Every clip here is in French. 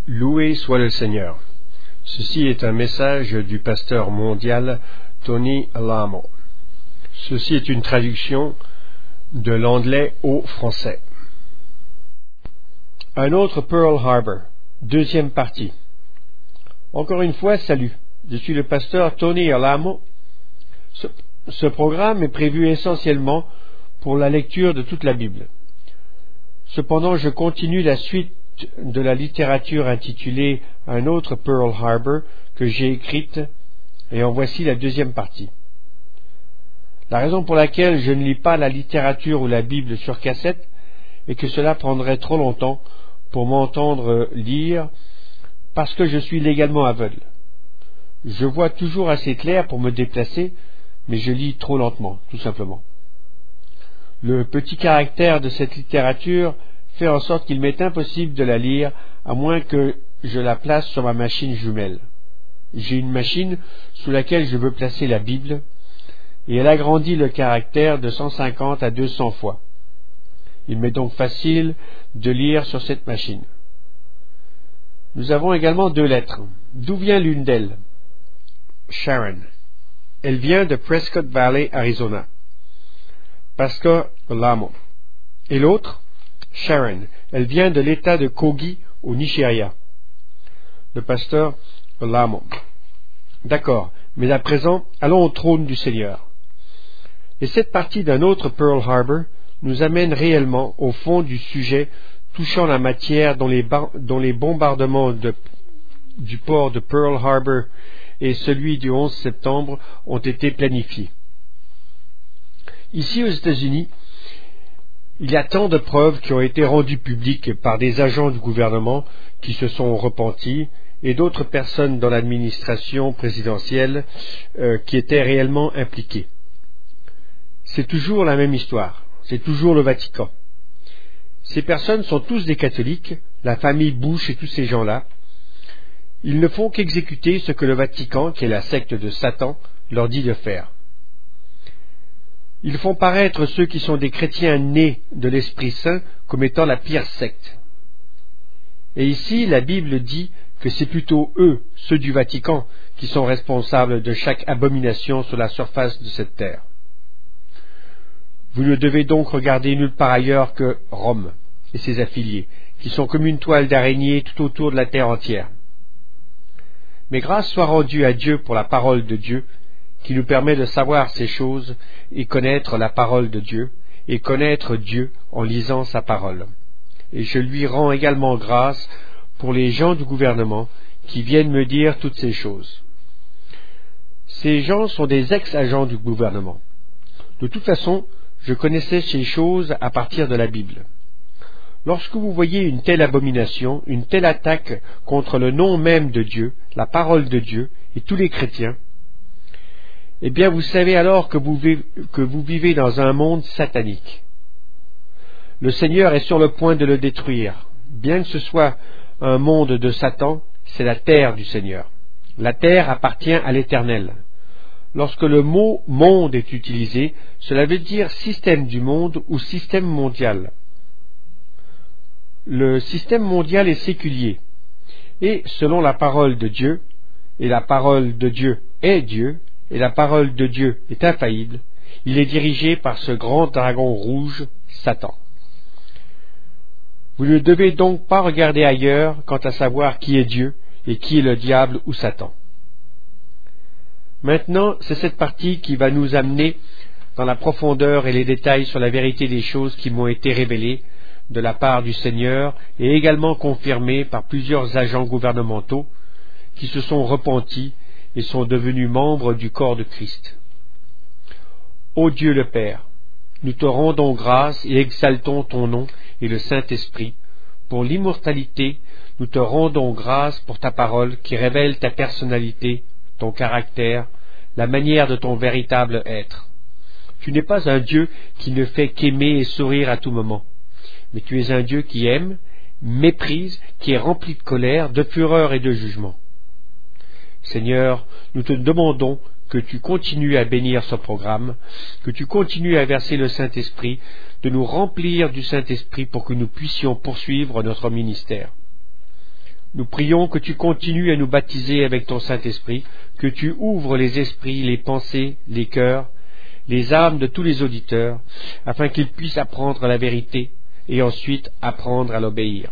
Loué soit le Seigneur. Ceci est un message du pasteur mondial Tony Alamo. Ceci est une traduction de l'anglais au français. Un autre Pearl Harbor, deuxième partie. Encore une fois, salut. Je suis le pasteur Tony Alamo. Ce programme est prévu essentiellement pour la lecture de toute la Bible. Cependant, je continue la suite de la littérature intitulée Un autre Pearl Harbor que j'ai écrite, et en voici la deuxième partie. La raison pour laquelle je ne lis pas la littérature ou la Bible sur cassette est que cela prendrait trop longtemps pour m'entendre lire, parce que je suis légalement aveugle. Je vois toujours assez clair pour me déplacer, mais je lis trop lentement, tout simplement. Le petit caractère de cette littérature fait en sorte qu'il m'est impossible de la lire à moins que je la place sur ma machine jumelle. J'ai une machine sous laquelle je veux placer la Bible et elle agrandit le caractère de 150 à 200 fois. Il m'est donc facile de lire sur cette machine. Nous avons également 2 lettres. D'où vient l'une d'elles? Sharon. Elle vient de Prescott Valley, Arizona. Pasteur Alamo. Et l'autre? Sharon. Elle vient de l'État de Kogi, au Nigeria. Le pasteur Alamo. D'accord, mais à présent, allons au trône du Seigneur. Et cette partie d'un autre Pearl Harbor nous amène réellement au fond du sujet touchant la matière dont les bombardements du port de Pearl Harbor et celui du 11 septembre ont été planifiés. Ici aux États-Unis, il y a tant de preuves qui ont été rendues publiques par des agents du gouvernement qui se sont repentis et d'autres personnes dans l'administration présidentielle qui étaient réellement impliquées. C'est toujours la même histoire, c'est toujours le Vatican. Ces personnes sont tous des catholiques, la famille Bush et tous ces gens-là. Ils ne font qu'exécuter ce que le Vatican, qui est la secte de Satan, leur dit de faire. Ils font paraître ceux qui sont des chrétiens nés de l'Esprit Saint comme étant la pire secte. Et ici, la Bible dit que c'est plutôt eux, ceux du Vatican, qui sont responsables de chaque abomination sur la surface de cette terre. Vous ne devez donc regarder nulle part ailleurs que Rome et ses affiliés, qui sont comme une toile d'araignée tout autour de la terre entière. Mais grâce soit rendue à Dieu pour la parole de Dieu, qui nous permet de savoir ces choses et connaître la parole de Dieu, et connaître Dieu en lisant sa parole. Et je lui rends également grâce pour les gens du gouvernement qui viennent me dire toutes ces choses. Ces gens sont des ex-agents du gouvernement. De toute façon, je connaissais ces choses à partir de la Bible. Lorsque vous voyez une telle abomination, une telle attaque contre le nom même de Dieu, la parole de Dieu et tous les chrétiens, eh bien vous savez alors que vous vivez dans un monde satanique. Le Seigneur est sur le point de le détruire. Bien que ce soit un monde de Satan, c'est la terre du Seigneur. La terre appartient à l'Éternel. Lorsque le mot « monde » est utilisé, cela veut dire système du monde ou système mondial. Le système mondial est séculier, et selon la parole de Dieu, et la parole de Dieu est Dieu, et la parole de Dieu est infaillible, il est dirigé par ce grand dragon rouge, Satan. Vous ne devez donc pas regarder ailleurs quant à savoir qui est Dieu et qui est le diable ou Satan. Maintenant, c'est cette partie qui va nous amener dans la profondeur et les détails sur la vérité des choses qui m'ont été révélées de la part du Seigneur et également confirmées par plusieurs agents gouvernementaux qui se sont repentis et sont devenus membres du corps de Christ. Ô Dieu le Père, nous te rendons grâce et exaltons ton nom et le Saint-Esprit. Pour l'immortalité, nous te rendons grâce pour ta parole qui révèle ta personnalité, ton caractère, la manière de ton véritable être. Tu n'es pas un Dieu qui ne fait qu'aimer et sourire à tout moment, mais tu es un Dieu qui aime, méprise, qui est rempli de colère, de fureur et de jugement. Seigneur, nous te demandons que tu continues à bénir ce programme, que tu continues à verser le Saint-Esprit, de nous remplir du Saint-Esprit pour que nous puissions poursuivre notre ministère. Nous prions que tu continues à nous baptiser avec ton Saint-Esprit, que tu ouvres les esprits, les pensées, les cœurs, les âmes de tous les auditeurs, afin qu'ils puissent apprendre la vérité et ensuite apprendre à l'obéir.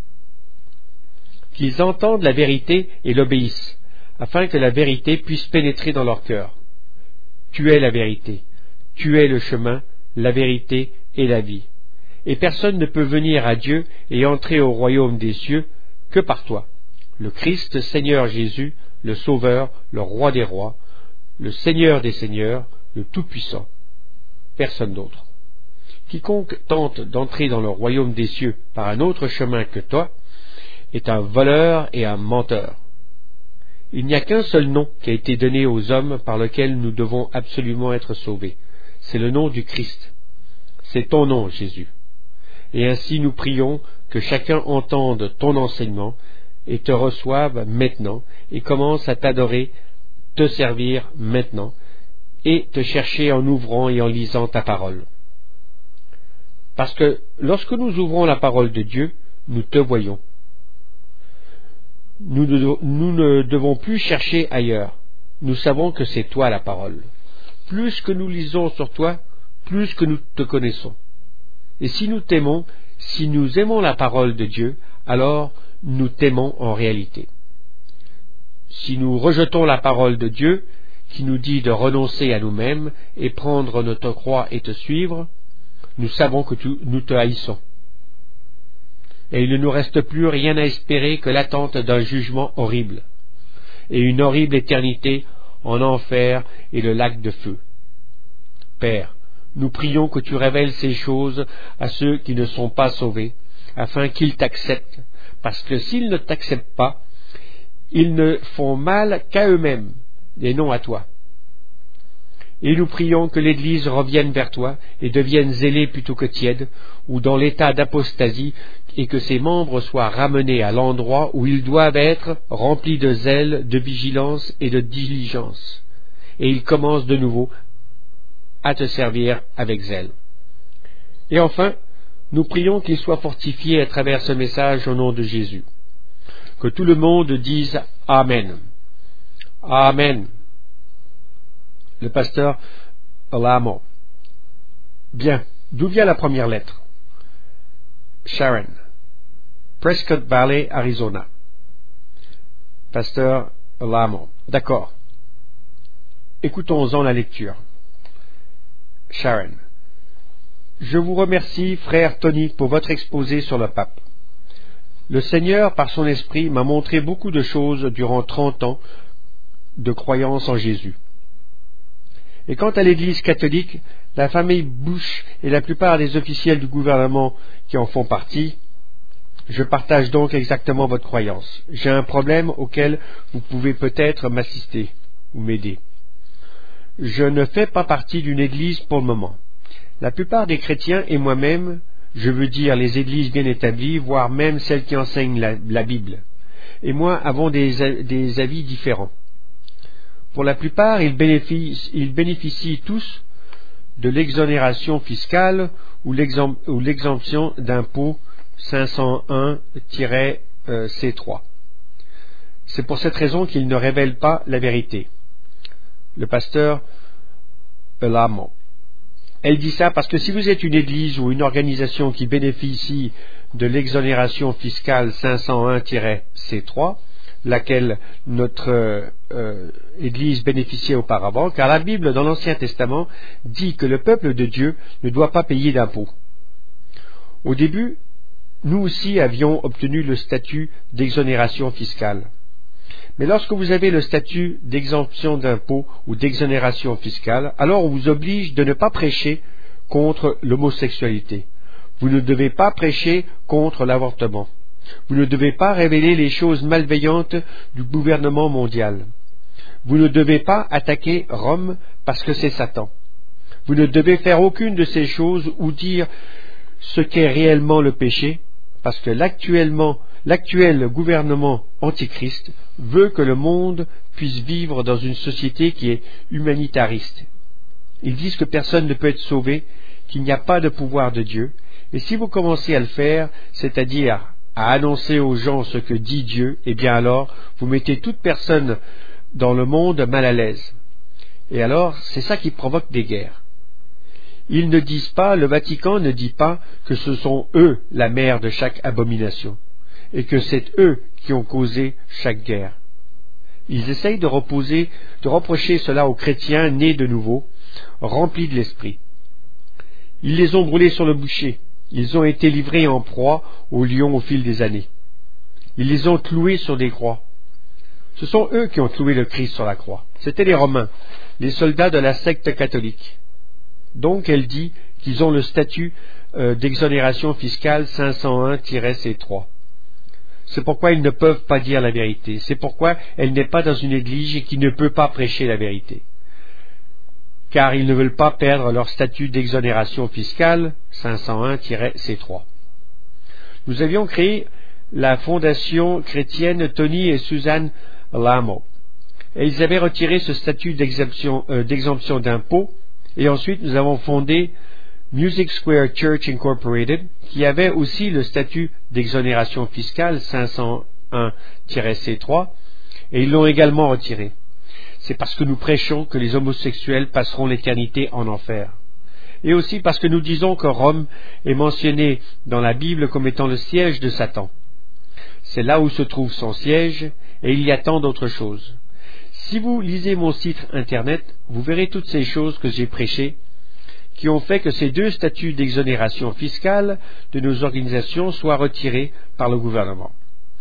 Qu'ils entendent la vérité et l'obéissent, afin que la vérité puisse pénétrer dans leur cœur. Tu es la vérité, tu es le chemin, la vérité et la vie. Et personne ne peut venir à Dieu et entrer au royaume des cieux que par toi, le Christ Seigneur Jésus, le Sauveur, le Roi des rois, le Seigneur des seigneurs, le Tout-Puissant. Personne d'autre. Quiconque tente d'entrer dans le royaume des cieux par un autre chemin que toi est un voleur et un menteur. Il n'y a qu'un seul nom qui a été donné aux hommes par lequel nous devons absolument être sauvés. C'est le nom du Christ. C'est ton nom, Jésus. Et ainsi nous prions que chacun entende ton enseignement et te reçoive maintenant et commence à t'adorer, te servir maintenant et te chercher en ouvrant et en lisant ta parole. Parce que lorsque nous ouvrons la parole de Dieu, nous te voyons. Nous ne devons plus chercher ailleurs. Nous savons que c'est toi la parole. Plus que nous lisons sur toi, plus que nous te connaissons. Et si nous t'aimons, si nous aimons la parole de Dieu, alors nous t'aimons en réalité. Si nous rejetons la parole de Dieu, qui nous dit de renoncer à nous-mêmes et prendre notre croix et te suivre, nous savons que nous te haïssons. Et il ne nous reste plus rien à espérer que l'attente d'un jugement horrible, et une horrible éternité en enfer et le lac de feu. Père, nous prions que tu révèles ces choses à ceux qui ne sont pas sauvés, afin qu'ils t'acceptent, parce que s'ils ne t'acceptent pas, ils ne font mal qu'à eux-mêmes, et non à toi. Et nous prions que l'Église revienne vers toi et devienne zélée plutôt que tiède, ou dans l'état d'apostasie, et que ses membres soient ramenés à l'endroit où ils doivent être, remplis de zèle, de vigilance et de diligence. Et ils commencent de nouveau à te servir avec zèle. Et enfin, nous prions qu'ils soient fortifiés à travers ce message au nom de Jésus. Que tout le monde dise Amen. Amen. Le pasteur Alamo. Bien, d'où vient la première lettre? Sharon. Prescott Valley, Arizona. Pasteur Alamo. D'accord. Écoutons-en la lecture. Sharon. Je vous remercie, frère Tony, pour votre exposé sur le pape. Le Seigneur, par son esprit, m'a montré beaucoup de choses durant 30 ans de croyance en Jésus. Et quant à l'Église catholique, la famille Bush et la plupart des officiels du gouvernement qui en font partie, je partage donc exactement votre croyance. J'ai un problème auquel vous pouvez peut-être m'assister ou m'aider. Je ne fais pas partie d'une Église pour le moment. La plupart des chrétiens et moi-même, je veux dire les Églises bien établies, voire même celles qui enseignent la Bible, et moi avons des avis différents. Pour la plupart, ils bénéficient tous de l'exonération fiscale ou l'exemption d'impôt 501-C3. C'est pour cette raison qu'ils ne révèlent pas la vérité. Le pasteur Lamont. Elle dit ça parce que si vous êtes une église ou une organisation qui bénéficie de l'exonération fiscale 501-C3, laquelle notre Église bénéficiait auparavant, car la Bible dans l'Ancien Testament dit que le peuple de Dieu ne doit pas payer d'impôts. Au début, nous aussi avions obtenu le statut d'exonération fiscale. Mais lorsque vous avez le statut d'exemption d'impôts ou d'exonération fiscale, alors on vous oblige de ne pas prêcher contre l'homosexualité. Vous ne devez pas prêcher contre l'avortement. Vous ne devez pas révéler les choses malveillantes du gouvernement mondial. Vous ne devez pas attaquer Rome parce que c'est Satan. Vous ne devez faire aucune de ces choses ou dire ce qu'est réellement le péché, parce que l'actuel gouvernement antichrist veut que le monde puisse vivre dans une société qui est humanitariste. Ils disent que personne ne peut être sauvé, qu'il n'y a pas de pouvoir de Dieu, et si vous commencez à le faire, c'est-à-dire à annoncer aux gens ce que dit Dieu, eh bien alors, vous mettez toute personne dans le monde mal à l'aise. Et alors, c'est ça qui provoque des guerres. Ils ne disent pas, le Vatican ne dit pas que ce sont eux la mère de chaque abomination, et que c'est eux qui ont causé chaque guerre. Ils essayent de reprocher cela aux chrétiens nés de nouveau, remplis de l'esprit. Ils les ont brûlés sur le bûcher. Ils ont été livrés en proie aux lions au fil des années. Ils les ont cloués sur des croix. Ce sont eux qui ont cloué le Christ sur la croix. C'étaient les Romains, les soldats de la secte catholique. Donc elle dit qu'ils ont le statut d'exonération fiscale 501-C3. C'est pourquoi ils ne peuvent pas dire la vérité. C'est pourquoi elle n'est pas dans une église et qui ne peut pas prêcher la vérité. Car ils ne veulent pas perdre leur statut d'exonération fiscale 501-C3. Nous avions créé la fondation chrétienne Tony et Suzanne Lamo. Et ils avaient retiré ce statut d'exemption d'impôts. Et ensuite, nous avons fondé Music Square Church Incorporated, qui avait aussi le statut d'exonération fiscale 501-C3, et ils l'ont également retiré. C'est parce que nous prêchons que les homosexuels passeront l'éternité en enfer. Et aussi parce que nous disons que Rome est mentionnée dans la Bible comme étant le siège de Satan. C'est là où se trouve son siège, et il y a tant d'autres choses. Si vous lisez mon site internet, vous verrez toutes ces choses que j'ai prêchées, qui ont fait que ces deux statuts d'exonération fiscale de nos organisations soient retirés par le gouvernement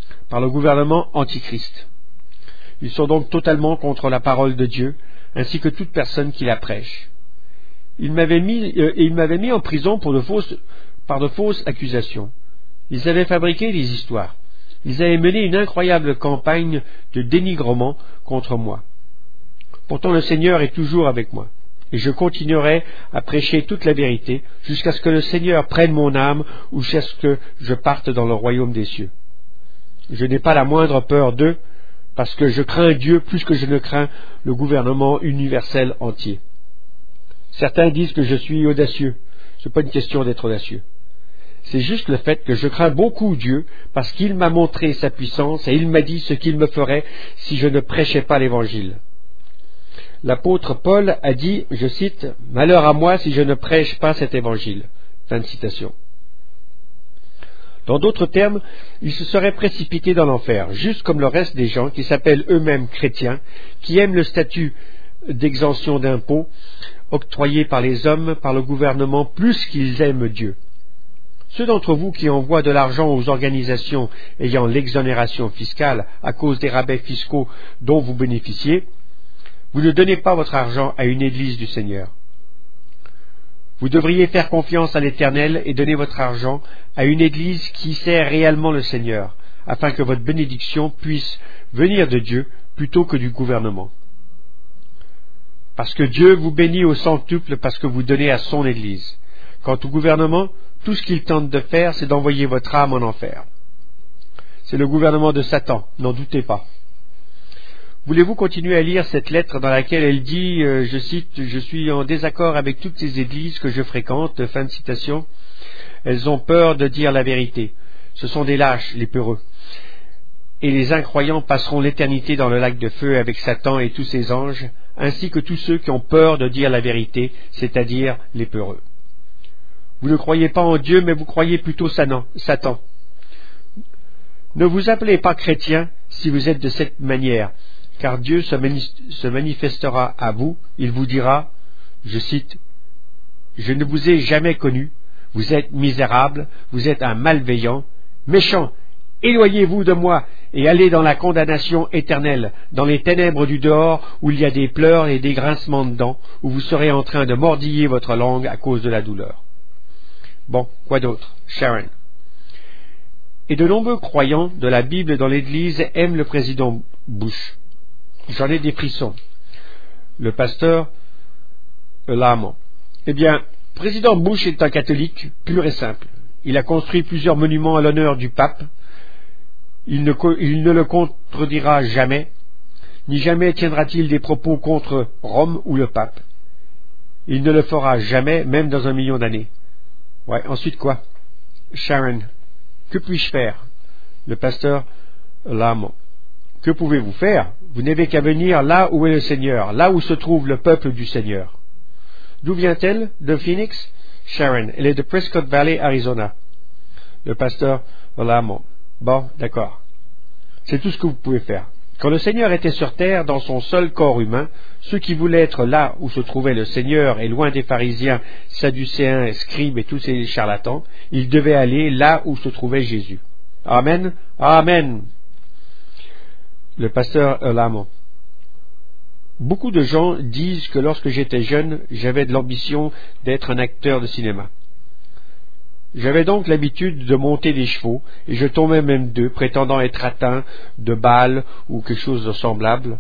antichrist. Ils sont donc totalement contre la parole de Dieu, ainsi que toute personne qui la prêche. Ils m'avaient mis en prison par de fausses accusations. Ils avaient fabriqué des histoires. Ils avaient mené une incroyable campagne de dénigrement contre moi. Pourtant le Seigneur est toujours avec moi, et je continuerai à prêcher toute la vérité jusqu'à ce que le Seigneur prenne mon âme ou jusqu'à ce que je parte dans le royaume des cieux. Je n'ai pas la moindre peur d'eux, parce que je crains Dieu plus que je ne crains le gouvernement universel entier. Certains disent que je suis audacieux. Ce n'est pas une question d'être audacieux. C'est juste le fait que je crains beaucoup Dieu, parce qu'il m'a montré sa puissance et il m'a dit ce qu'il me ferait si je ne prêchais pas l'Évangile. L'apôtre Paul a dit, je cite, « Malheur à moi si je ne prêche pas cet Évangile. » Fin de citation. Dans d'autres termes, il se serait précipité dans l'enfer, juste comme le reste des gens qui s'appellent eux-mêmes chrétiens, qui aiment le statut d'exemption d'impôts octroyé par les hommes, par le gouvernement, plus qu'ils aiment Dieu. Ceux d'entre vous qui envoient de l'argent aux organisations ayant l'exonération fiscale à cause des rabais fiscaux dont vous bénéficiez, vous ne donnez pas votre argent à une église du Seigneur. Vous devriez faire confiance à l'Éternel et donner votre argent à une église qui sert réellement le Seigneur, afin que votre bénédiction puisse venir de Dieu plutôt que du gouvernement. Parce que Dieu vous bénit au centuple parce que vous donnez à son église. Quant au gouvernement, tout ce qu'il tente de faire, c'est d'envoyer votre âme en enfer. C'est le gouvernement de Satan, n'en doutez pas. Voulez-vous continuer à lire cette lettre dans laquelle elle dit, je cite, « Je suis en désaccord avec toutes ces églises que je fréquente », fin de citation. Elles ont peur de dire la vérité. Ce sont des lâches, les peureux. Et les incroyants passeront l'éternité dans le lac de feu avec Satan et tous ses anges, ainsi que tous ceux qui ont peur de dire la vérité, c'est-à-dire les peureux. Vous ne croyez pas en Dieu, mais vous croyez plutôt Satan. Ne vous appelez pas chrétien si vous êtes de cette manière, car Dieu se manifestera à vous, il vous dira, je cite, « Je ne vous ai jamais connu, vous êtes misérable, vous êtes un malveillant, méchant, éloignez-vous de moi et allez dans la condamnation éternelle, dans les ténèbres du dehors où il y a des pleurs et des grincements de dents, où vous serez en train de mordiller votre langue à cause de la douleur. » Bon, quoi d'autre? Sharon. Et de nombreux croyants de la Bible dans l'Église aiment le président Bush. J'en ai des frissons. Le pasteur Lamo. Eh bien, président Bush est un catholique pur et simple. Il a construit plusieurs monuments à l'honneur du pape. Il ne le contredira jamais, ni jamais tiendra-t-il des propos contre Rome ou le pape. Il ne le fera jamais, même dans 1 million d'années. Ouais, ensuite quoi? Sharon. Que puis-je faire? Le pasteur Lamont. Que pouvez-vous faire? Vous n'avez qu'à venir là où est le Seigneur, là où se trouve le peuple du Seigneur. D'où vient-elle? De Phoenix? Sharon. Elle est de Prescott Valley, Arizona. Le pasteur Lamont. Bon, d'accord. C'est tout ce que vous pouvez faire. Quand le Seigneur était sur terre, dans son seul corps humain, ceux qui voulaient être là où se trouvait le Seigneur et loin des pharisiens, sadducéens, scribes et tous ces charlatans, ils devaient aller là où se trouvait Jésus. Amen. Amen. Le pasteur Lamont. Beaucoup de gens disent que lorsque j'étais jeune, j'avais de l'ambition d'être un acteur de cinéma. J'avais donc l'habitude de monter des chevaux, et je tombais même d'eux, prétendant être atteint de Baal ou quelque chose de semblable.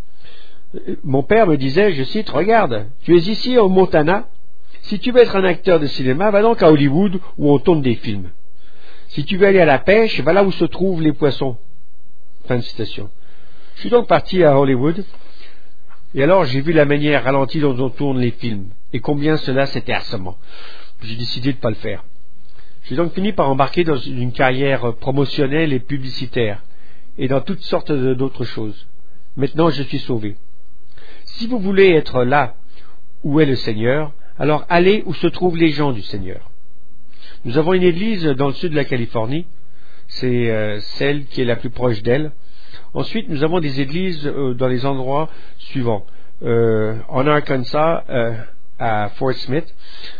Mon père me disait, je cite, « Regarde, tu es ici au Montana. Si tu veux être un acteur de cinéma, va donc à Hollywood où on tourne des films. Si tu veux aller à la pêche, va là où se trouvent les poissons. » Fin de citation. Je suis donc parti à Hollywood, et alors j'ai vu la manière ralentie dont on tourne les films, et combien cela c'était assommant. J'ai décidé de ne pas le faire. J'ai donc fini par embarquer dans une carrière promotionnelle et publicitaire, et dans toutes sortes d'autres choses. Maintenant, je suis sauvé. Si vous voulez être là où est le Seigneur, alors allez où se trouvent les gens du Seigneur. Nous avons une église dans le sud de la Californie, c'est celle qui est la plus proche d'elle. Ensuite, nous avons des églises dans les endroits suivants. En Arkansas, à Fort Smith,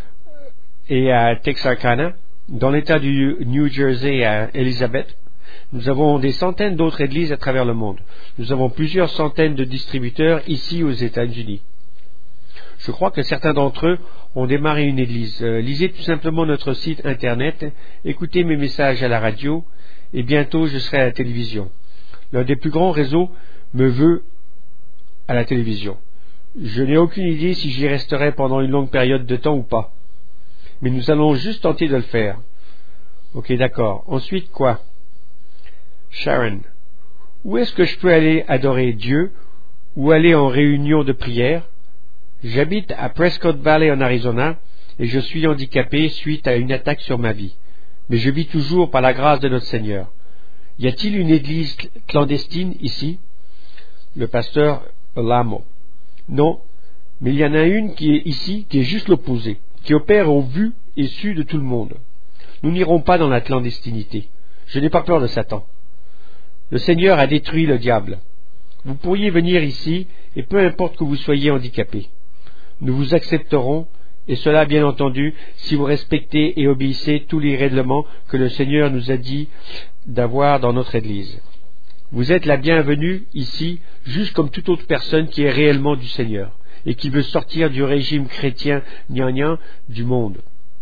et à Texarkana, dans l'État du New Jersey à Elizabeth. Nous avons des centaines d'autres églises à travers le monde. Nous avons plusieurs centaines de distributeurs ici aux États-Unis. Je crois que certains d'entre eux ont démarré une église. Lisez tout simplement notre site internet, écoutez mes messages à la radio, et bientôt je serai à la télévision. L'un des plus grands réseaux me veut à la télévision. Je n'ai aucune idée si j'y resterai pendant une longue période de temps ou pas. Mais nous allons juste tenter de le faire. Ok, d'accord. Ensuite, quoi? Sharon. Où est-ce que je peux aller adorer Dieu ou aller en réunion de prière? J'habite à Prescott Valley en Arizona et je suis handicapé suite à une attaque sur ma vie. Mais je vis toujours par la grâce de notre Seigneur. Y a-t-il une église clandestine ici? Le pasteur Lamont. Non, mais il y en a une qui est ici, qui est juste l'opposé, qui opère au vu et su de tout le monde. Nous n'irons pas dans la clandestinité. Je n'ai pas peur de Satan. Le Seigneur a détruit le diable. Vous pourriez venir ici, et peu importe que vous soyez handicapé. Nous vous accepterons, et cela, bien entendu, si vous respectez et obéissez tous les règlements que le Seigneur nous a dit d'avoir dans notre Église. Vous êtes la bienvenue ici, juste comme toute autre personne qui est réellement du Seigneur, et qui veut sortir du régime chrétien gnangnan du monde.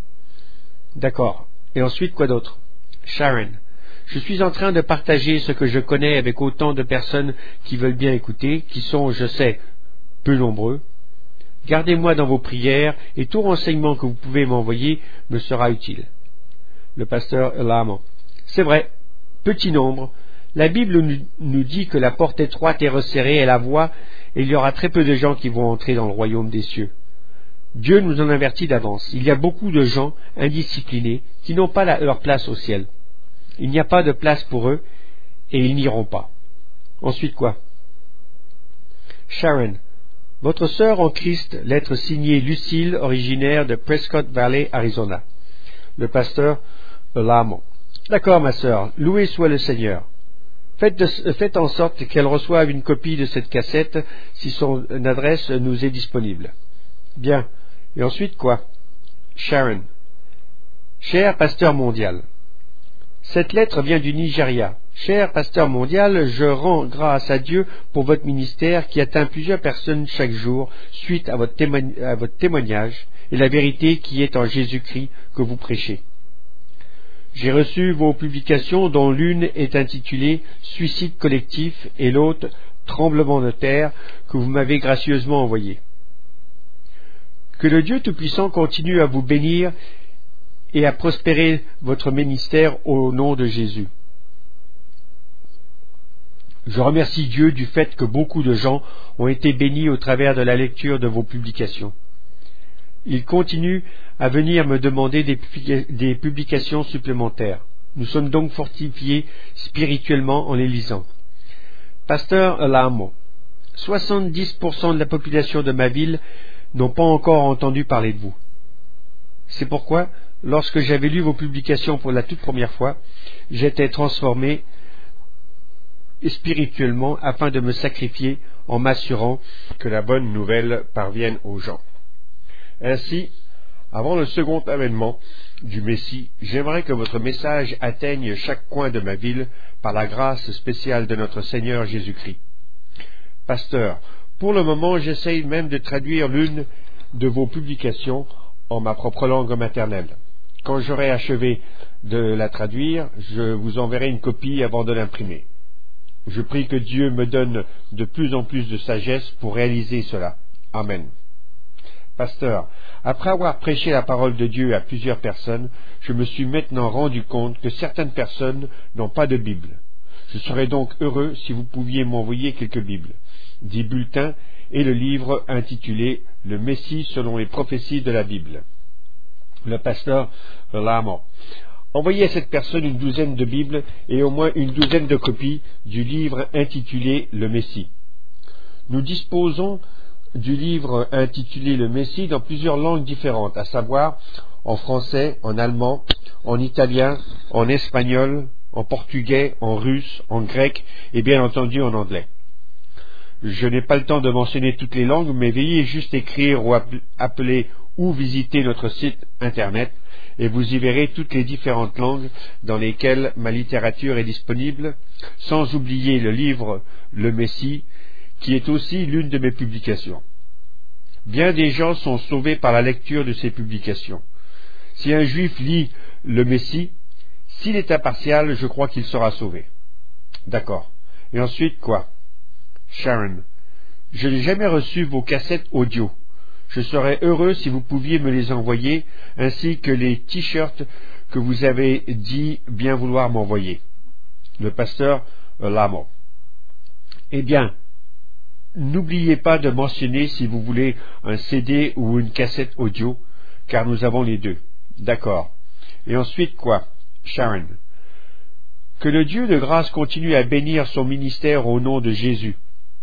D'accord. Et ensuite, quoi d'autre? Sharon. Je suis en train de partager ce que je connais avec autant de personnes qui veulent bien écouter, qui sont, je sais, peu nombreux. Gardez-moi dans vos prières et tout renseignement que vous pouvez m'envoyer me sera utile. Le pasteur Lamont. C'est vrai, petit nombre. La Bible nous dit que la porte étroite et resserrée est la voie et il y aura très peu de gens qui vont entrer dans le royaume des cieux. Dieu nous en avertit d'avance. Il y a beaucoup de gens indisciplinés qui n'ont pas leur place au ciel. Il n'y a pas de place pour eux et ils n'iront pas. Ensuite quoi? Sharon. Votre sœur en Christ, lettre signée Lucille, originaire de Prescott Valley, Arizona. Le pasteur Lamont. D'accord, ma sœur, loué soit le Seigneur. Faites en sorte qu'elle reçoive une copie de cette cassette si son adresse nous est disponible. Bien. Et ensuite quoi? Sharon. Cher pasteur mondial. Cette lettre vient du Nigeria. Cher pasteur mondial, je rends grâce à Dieu pour votre ministère qui atteint plusieurs personnes chaque jour suite à votre témoignage et la vérité qui est en Jésus-Christ que vous prêchez. J'ai reçu vos publications dont l'une est intitulée « Suicide collectif » et l'autre « Tremblement de terre » que vous m'avez gracieusement envoyé. Que le Dieu Tout-Puissant continue à vous bénir et à prospérer votre ministère au nom de Jésus. Je remercie Dieu du fait que beaucoup de gens ont été bénis au travers de la lecture de vos publications. Il continue à venir me demander des publications supplémentaires. Nous sommes donc fortifiés spirituellement en les lisant. Pasteur Lamo, 70% de la population de ma ville n'ont pas encore entendu parler de vous. C'est pourquoi, lorsque j'avais lu vos publications pour la toute première fois, j'étais transformé spirituellement afin de me sacrifier en m'assurant que la bonne nouvelle parvienne aux gens. Ainsi, avant le second avènement du Messie, j'aimerais que votre message atteigne chaque coin de ma ville par la grâce spéciale de notre Seigneur Jésus-Christ. Pasteur, pour le moment, j'essaye même de traduire l'une de vos publications en ma propre langue maternelle. Quand j'aurai achevé de la traduire, je vous enverrai une copie avant de l'imprimer. Je prie que Dieu me donne de plus en plus de sagesse pour réaliser cela. Amen. Pasteur, après avoir prêché la parole de Dieu à plusieurs personnes, je me suis maintenant rendu compte que certaines personnes n'ont pas de Bible. Je serais donc heureux si vous pouviez m'envoyer quelques Bibles, 10 bulletins et le livre intitulé « Le Messie selon les prophéties de la Bible ». Le pasteur Lamo. Envoyez à cette personne une douzaine de Bibles et au moins une douzaine de copies du livre intitulé « Le Messie ». Nous disposons du livre intitulé « Le Messie » dans plusieurs langues différentes, à savoir en français, en allemand, en italien, en espagnol, en portugais, en russe, en grec et bien entendu en anglais. Je n'ai pas le temps de mentionner toutes les langues, mais veuillez juste écrire ou appeler ou visiter notre site internet et vous y verrez toutes les différentes langues dans lesquelles ma littérature est disponible, sans oublier le livre « Le Messie », qui est aussi l'une de mes publications. Bien des gens sont sauvés par la lecture de ces publications. Si un juif lit le Messie, s'il est impartial, je crois qu'il sera sauvé. D'accord. Et ensuite, quoi? Sharon. Je n'ai jamais reçu vos cassettes audio. Je serais heureux si vous pouviez me les envoyer, ainsi que les t-shirts que vous avez dit bien vouloir m'envoyer. Le pasteur Lamo. Eh bien, n'oubliez pas de mentionner si vous voulez un CD ou une cassette audio, car nous avons les deux. D'accord. Et ensuite quoi? Sharon. Que le Dieu de grâce continue à bénir son ministère au nom de Jésus.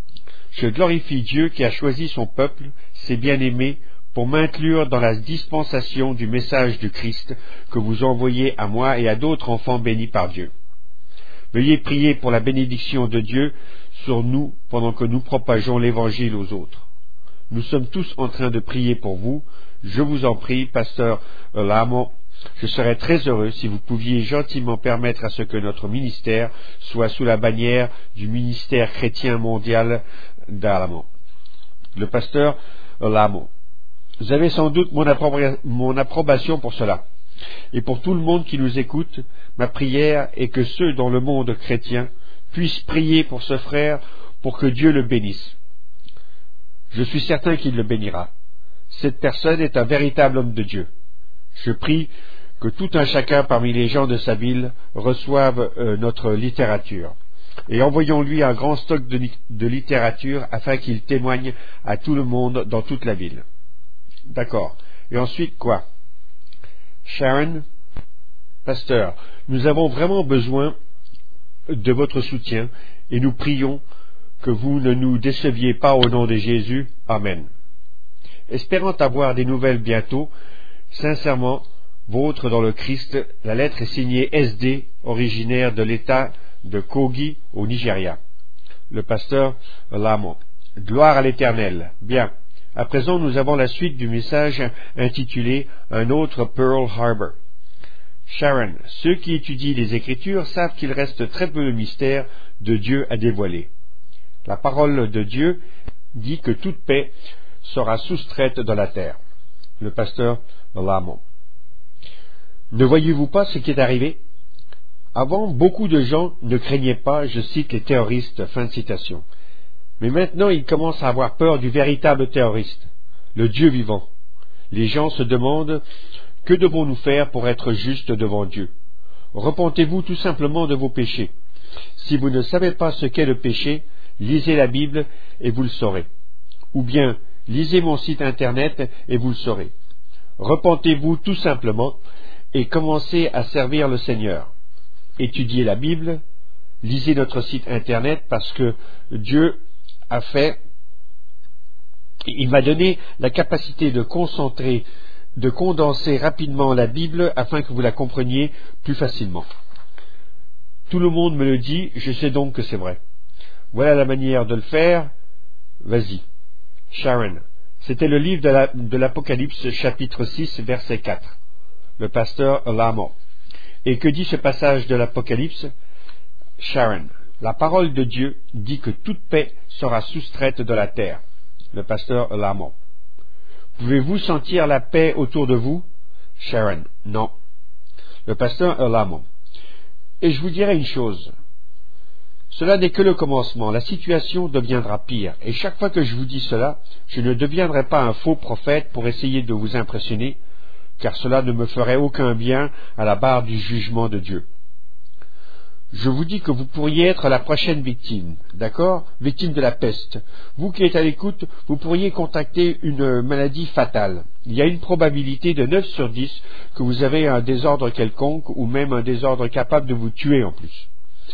Je glorifie Dieu qui a choisi son peuple, ses bien-aimés, pour m'inclure dans la dispensation du message du Christ que vous envoyez à moi et à d'autres enfants bénis par Dieu. Veuillez prier pour la bénédiction de Dieu sur nous pendant que nous propageons l'Évangile aux autres. Nous sommes tous en train de prier pour vous. Je vous en prie, pasteur Lamo, je serais très heureux si vous pouviez gentiment permettre à ce que notre ministère soit sous la bannière du ministère chrétien mondial d'Alamo. Le pasteur Lamo. Vous avez sans doute mon approbation pour cela. Et pour tout le monde qui nous écoute, ma prière est que ceux dans le monde chrétien puissent prier pour ce frère pour que Dieu le bénisse. Je suis certain qu'il le bénira. Cette personne est un véritable homme de Dieu. Je prie que tout un chacun parmi les gens de sa ville reçoive notre littérature. Et envoyons-lui un grand stock de littérature afin qu'il témoigne à tout le monde dans toute la ville. D'accord. Et ensuite quoi? Sharon, pasteur, nous avons vraiment besoin de votre soutien et nous prions que vous ne nous déceviez pas au nom de Jésus. Amen. Espérant avoir des nouvelles bientôt, sincèrement, vôtre dans le Christ, la lettre est signée SD, originaire de l'État de Kogi au Nigeria. Le pasteur Lamo. Gloire à l'Éternel. Bien. À présent, nous avons la suite du message intitulé « Un autre Pearl Harbor ». Sharon, ceux qui étudient les Écritures savent qu'il reste très peu de mystères de Dieu à dévoiler. La parole de Dieu dit que toute paix sera soustraite dans la terre. Le pasteur Lamo. Ne voyez-vous pas ce qui est arrivé? Avant, beaucoup de gens ne craignaient pas, je cite les terroristes, fin de citation. Mais maintenant, ils commencent à avoir peur du véritable terroriste, le Dieu vivant. Les gens se demandent, que devons-nous faire pour être justes devant Dieu? Repentez-vous tout simplement de vos péchés. Si vous ne savez pas ce qu'est le péché, lisez la Bible et vous le saurez. Ou bien, lisez mon site internet et vous le saurez. Repentez-vous tout simplement et commencez à servir le Seigneur. étudier la Bible, lisez notre site internet parce que Dieu il m'a donné la capacité de condenser rapidement la Bible afin que vous la compreniez plus facilement. Tout le monde me le dit, je sais donc que c'est vrai. Voilà la manière de le faire. Vas-y. Sharon. C'était le livre de l'Apocalypse, chapitre 6, verset 4. Le pasteur Lamont. Et que dit ce passage de l'Apocalypse? Sharon. La parole de Dieu dit que toute paix sera soustraite de la terre. Le pasteur Lamont. Pouvez-vous sentir la paix autour de vous? Sharon. Non. Le pasteur Lamont. Et je vous dirai une chose. Cela n'est que le commencement. La situation deviendra pire. Et chaque fois que je vous dis cela, je ne deviendrai pas un faux prophète pour essayer de vous impressionner, car cela ne me ferait aucun bien à la barre du jugement de Dieu. Je vous dis que vous pourriez être la prochaine victime, d'accord? Victime de la peste. Vous qui êtes à l'écoute, vous pourriez contracter une maladie fatale. Il y a une probabilité de 9 sur 10 que vous avez un désordre quelconque ou même un désordre capable de vous tuer en plus.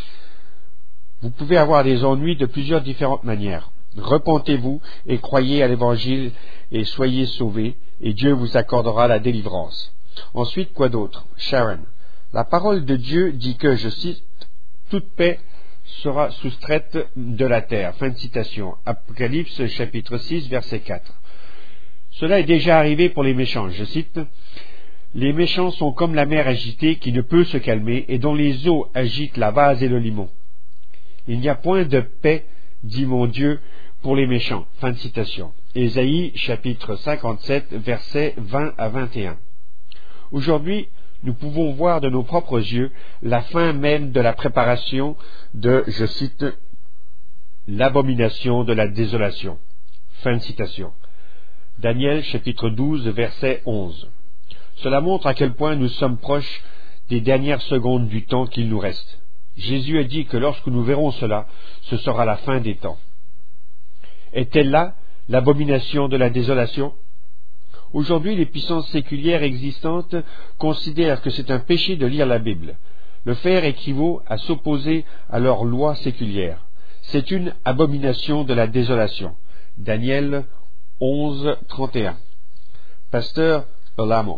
Vous pouvez avoir des ennuis de plusieurs différentes manières. Repentez-vous et croyez à l'Évangile et soyez sauvés et Dieu vous accordera la délivrance. Ensuite, quoi d'autre? Sharon. La parole de Dieu dit que, je cite, toute paix sera soustraite de la terre. Fin de citation. Apocalypse chapitre 6, verset 4. Cela est déjà arrivé pour les méchants. Je cite, les méchants sont comme la mer agitée qui ne peut se calmer et dont les eaux agitent la vase et le limon. Il n'y a point de paix, dit mon Dieu, pour les méchants. Fin de citation. Ésaïe chapitre 57, versets 20 à 21. Aujourd'hui, nous pouvons voir de nos propres yeux la fin même de la préparation de, je cite, l'abomination de la désolation. Fin de citation. Daniel chapitre 12, verset 11. Cela montre à quel point nous sommes proches des dernières secondes du temps qu'il nous reste. Jésus a dit que lorsque nous verrons cela, ce sera la fin des temps. Est-elle là l'abomination de la désolation? Aujourd'hui, les puissances séculières existantes considèrent que c'est un péché de lire la Bible. Le faire équivaut à s'opposer à leurs lois séculières. C'est une abomination de la désolation. Daniel 11, 31. Pasteur Lamont.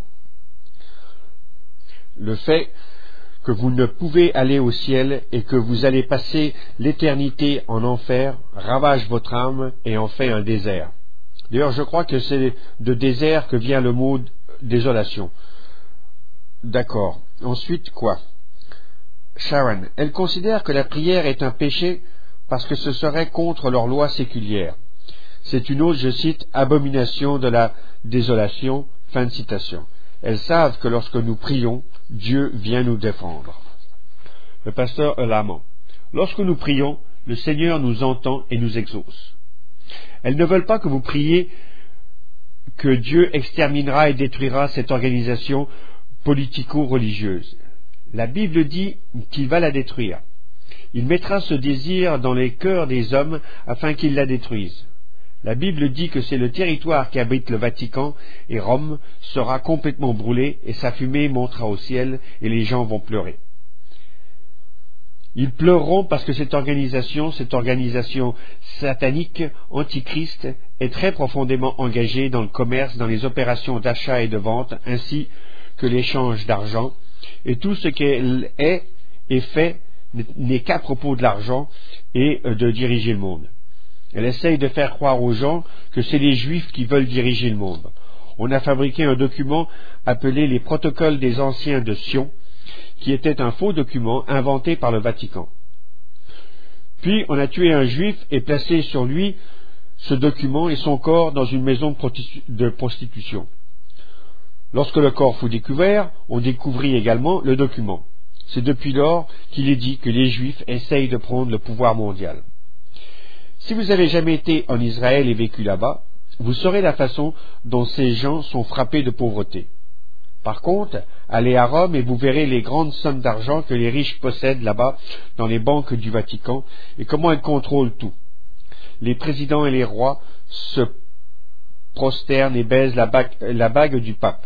Le fait que vous ne pouvez aller au ciel et que vous allez passer l'éternité en enfer ravage votre âme et en fait un désert. D'ailleurs, je crois que c'est de désert que vient le mot désolation. D'accord. Ensuite, quoi? Sharon. Elle considère que la prière est un péché parce que ce serait contre leur loi séculière. C'est une autre, je cite, abomination de la désolation. Fin de citation. Elles savent que lorsque nous prions, Dieu vient nous défendre. Le pasteur Lamont. Lorsque nous prions, le Seigneur nous entend et nous exauce. Elles ne veulent pas que vous priez que Dieu exterminera et détruira cette organisation politico-religieuse. La Bible dit qu'il va la détruire. Il mettra ce désir dans les cœurs des hommes afin qu'ils la détruisent. La Bible dit que c'est le territoire qui abrite le Vatican et Rome sera complètement brûlé et sa fumée montera au ciel et les gens vont pleurer. Ils pleureront parce que cette organisation satanique, antichrist, est très profondément engagée dans le commerce, dans les opérations d'achat et de vente, ainsi que l'échange d'argent, et tout ce qu'elle est et fait n'est qu'à propos de l'argent et de diriger le monde. Elle essaye de faire croire aux gens que c'est les Juifs qui veulent diriger le monde. On a fabriqué un document appelé les protocoles des anciens de Sion, qui était un faux document inventé par le Vatican. Puis on a tué un juif et placé sur lui ce document et son corps dans une maison de prostitution. Lorsque le corps fut découvert, on découvrit également le document. C'est depuis lors qu'il est dit que les Juifs essayent de prendre le pouvoir mondial. Si vous avez jamais été en Israël et vécu là-bas, vous saurez la façon dont ces gens sont frappés de pauvreté. Par contre, allez à Rome et vous verrez les grandes sommes d'argent que les riches possèdent là-bas dans les banques du Vatican et comment elles contrôlent tout. Les présidents et les rois se prosternent et baisent la bague du pape.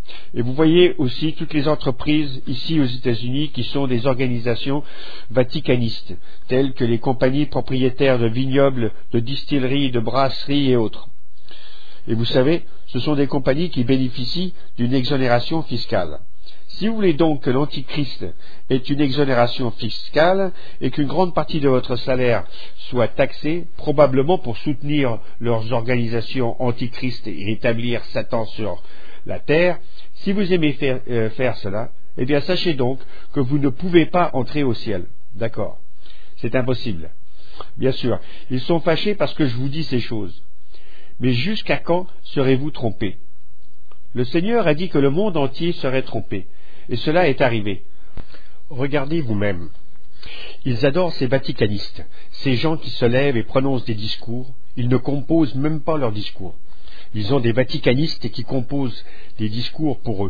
Et vous voyez aussi toutes les entreprises ici aux États-Unis qui sont des organisations vaticanistes, telles que les compagnies propriétaires de vignobles, de distilleries, de brasseries et autres. Et vous savez, ce sont des compagnies qui bénéficient d'une exonération fiscale. Si vous voulez donc que l'Antichrist ait une exonération fiscale et qu'une grande partie de votre salaire soit taxée, probablement pour soutenir leurs organisations antichrist et rétablir Satan sur la terre, si vous aimez faire cela, eh bien sachez donc que vous ne pouvez pas entrer au ciel. D'accord? C'est impossible. Bien sûr, ils sont fâchés parce que je vous dis ces choses. Mais jusqu'à quand serez-vous trompés? Le Seigneur a dit que le monde entier serait trompé. Et cela est arrivé. Regardez vous-même. Ils adorent ces vaticanistes, ces gens qui se lèvent et prononcent des discours. Ils ne composent même pas leurs discours. Ils ont des vaticanistes qui composent des discours pour eux.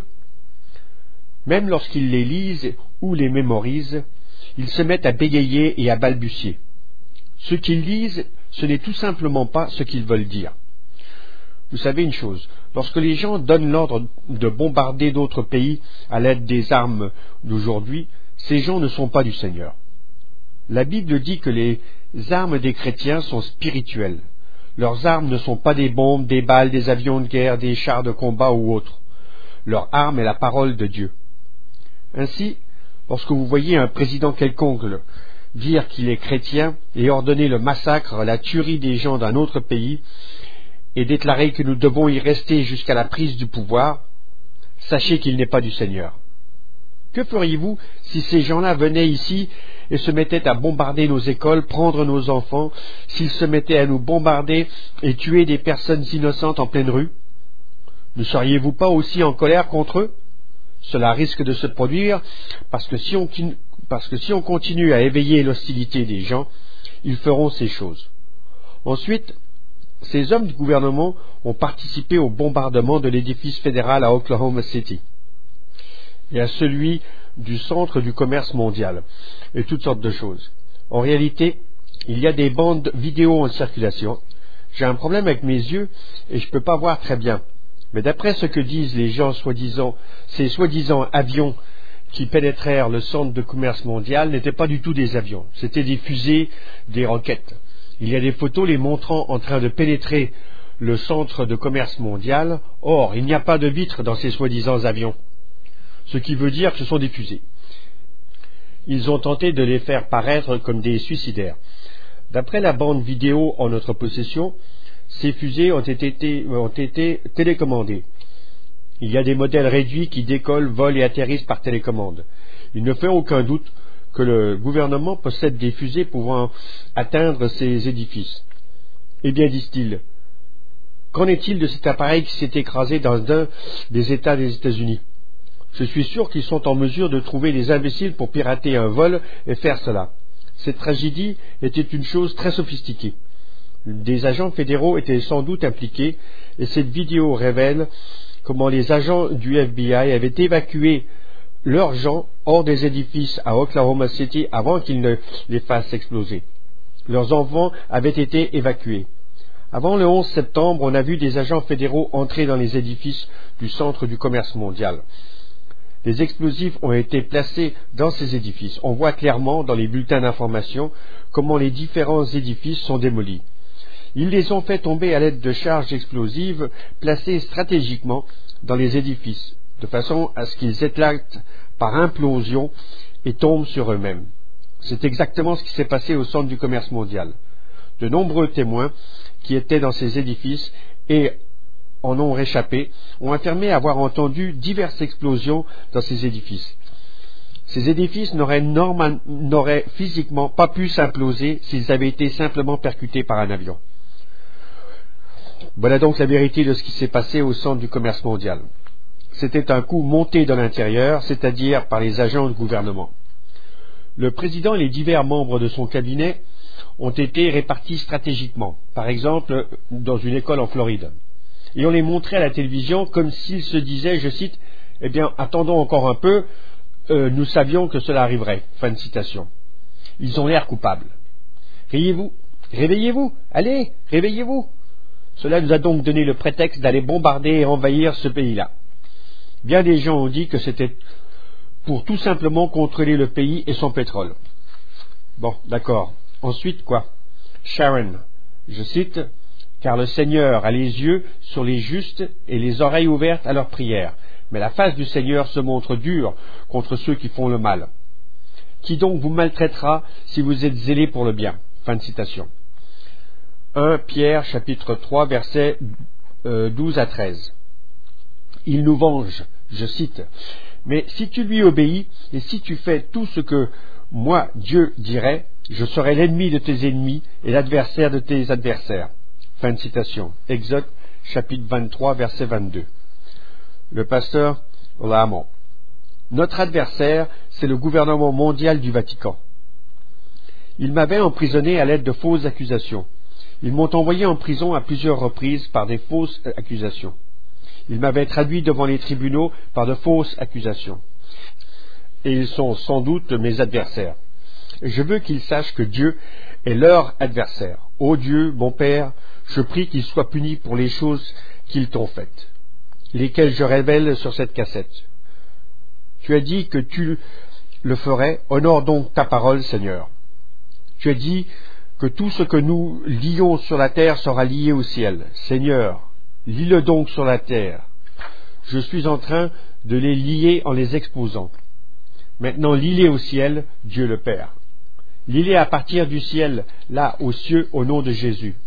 Même lorsqu'ils les lisent ou les mémorisent, ils se mettent à bégayer et à balbutier. Ce qu'ils lisent, ce n'est tout simplement pas ce qu'ils veulent dire. Vous savez une chose, lorsque les gens donnent l'ordre de bombarder d'autres pays à l'aide des armes d'aujourd'hui, ces gens ne sont pas du Seigneur. La Bible dit que les armes des chrétiens sont spirituelles. Leurs armes ne sont pas des bombes, des balles, des avions de guerre, des chars de combat ou autres. Leur arme est la parole de Dieu. Ainsi, lorsque vous voyez un président quelconque dire qu'il est chrétien et ordonner le massacre, la tuerie des gens d'un autre pays, et déclarer que nous devons y rester jusqu'à la prise du pouvoir, sachez qu'il n'est pas du Seigneur. Que feriez-vous si ces gens-là venaient ici et se mettaient à bombarder nos écoles, prendre nos enfants, s'ils se mettaient à nous bombarder et tuer des personnes innocentes en pleine rue? Ne seriez-vous pas aussi en colère contre eux? Cela risque de se produire parce que si on continue à éveiller l'hostilité des gens, ils feront ces choses. Ensuite, ces hommes du gouvernement ont participé au bombardement de l'édifice fédéral à Oklahoma City et à celui du centre du commerce mondial et toutes sortes de choses. En réalité, il y a des bandes vidéo en circulation. J'ai un problème avec mes yeux et je ne peux pas voir très bien. Mais d'après ce que disent les gens ces soi-disant avions qui pénétrèrent le centre de commerce mondial n'étaient pas du tout des avions. C'était des fusées, des roquettes. Il y a des photos les montrant en train de pénétrer le centre de commerce mondial. Or, il n'y a pas de vitres dans ces soi-disant avions. Ce qui veut dire que ce sont des fusées. Ils ont tenté de les faire paraître comme des suicidaires. D'après la bande vidéo en notre possession, ces fusées ont été télécommandées. Il y a des modèles réduits qui décollent, volent et atterrissent par télécommande. Il ne fait aucun doute que le gouvernement possède des fusées pouvant atteindre ces édifices. Eh bien, disent-ils, qu'en est-il de cet appareil qui s'est écrasé dans un des États des États-Unis? Je suis sûr qu'ils sont en mesure de trouver des imbéciles pour pirater un vol et faire cela. Cette tragédie était une chose très sophistiquée. Des agents fédéraux étaient sans doute impliqués et cette vidéo révèle comment les agents du FBI avaient évacué leurs gens hors des édifices à Oklahoma City avant qu'ils ne les fassent exploser. Leurs enfants avaient été évacués. Avant le 11 septembre, on a vu des agents fédéraux entrer dans les édifices du centre du commerce mondial. Les explosifs ont été placés dans ces édifices. On voit clairement dans les bulletins d'information comment les différents édifices sont démolis. Ils les ont fait tomber à l'aide de charges explosives placées stratégiquement dans les édifices, de façon à ce qu'ils éclatent par implosion et tombent sur eux-mêmes. C'est exactement ce qui s'est passé au centre du commerce mondial. De nombreux témoins qui étaient dans ces édifices et en ont réchappé ont affirmé avoir entendu diverses explosions dans ces édifices. Ces édifices n'auraient physiquement pas pu s'imploser s'ils avaient été simplement percutés par un avion. Voilà donc la vérité de ce qui s'est passé au centre du commerce mondial. C'était un coup monté de l'intérieur, c'est-à-dire par les agents du gouvernement. Le président et les divers membres de son cabinet ont été répartis stratégiquement, par exemple dans une école en Floride. Et on les montrait à la télévision comme s'ils se disaient, je cite, « Eh bien, attendons encore un peu, nous savions que cela arriverait. » Fin de citation. Ils ont l'air coupables. Riez-vous, réveillez-vous, allez, réveillez-vous. Cela nous a donc donné le prétexte d'aller bombarder et envahir ce pays-là. Bien des gens ont dit que c'était pour tout simplement contrôler le pays et son pétrole. Bon, d'accord. Ensuite, quoi? Sharon, je cite, « Car le Seigneur a les yeux sur les justes et les oreilles ouvertes à leurs prières. Mais la face du Seigneur se montre dure contre ceux qui font le mal. Qui donc vous maltraitera si vous êtes zélés pour le bien ?» Fin de citation. 1 Pierre, chapitre 3, versets 12 à 13. « Il nous venge, je cite, « Mais si tu lui obéis, et si tu fais tout ce que moi, Dieu, dirais, je serai l'ennemi de tes ennemis et l'adversaire de tes adversaires. » Fin de citation. Exode, chapitre 23, verset 22. Le pasteur Lamont. Notre adversaire, c'est le gouvernement mondial du Vatican. Ils m'avaient emprisonné à l'aide de fausses accusations. Ils m'ont envoyé en prison à plusieurs reprises par des fausses accusations. Ils m'avaient traduit devant les tribunaux par de fausses accusations. Et ils sont sans doute mes adversaires. Je veux qu'ils sachent que Dieu est leur adversaire. Ô Dieu, mon Père, je prie qu'ils soient punis pour les choses qu'ils t'ont faites, lesquelles je révèle sur cette cassette. Tu as dit que tu le ferais, honore donc ta parole, Seigneur. Tu as dit que tout ce que nous lions sur la terre sera lié au ciel. Seigneur, lis-le donc sur la terre. Je suis en train de les lier en les exposant. Maintenant, lis-les au ciel, Dieu le Père. Lis-les à partir du ciel, là, aux cieux, au nom de Jésus.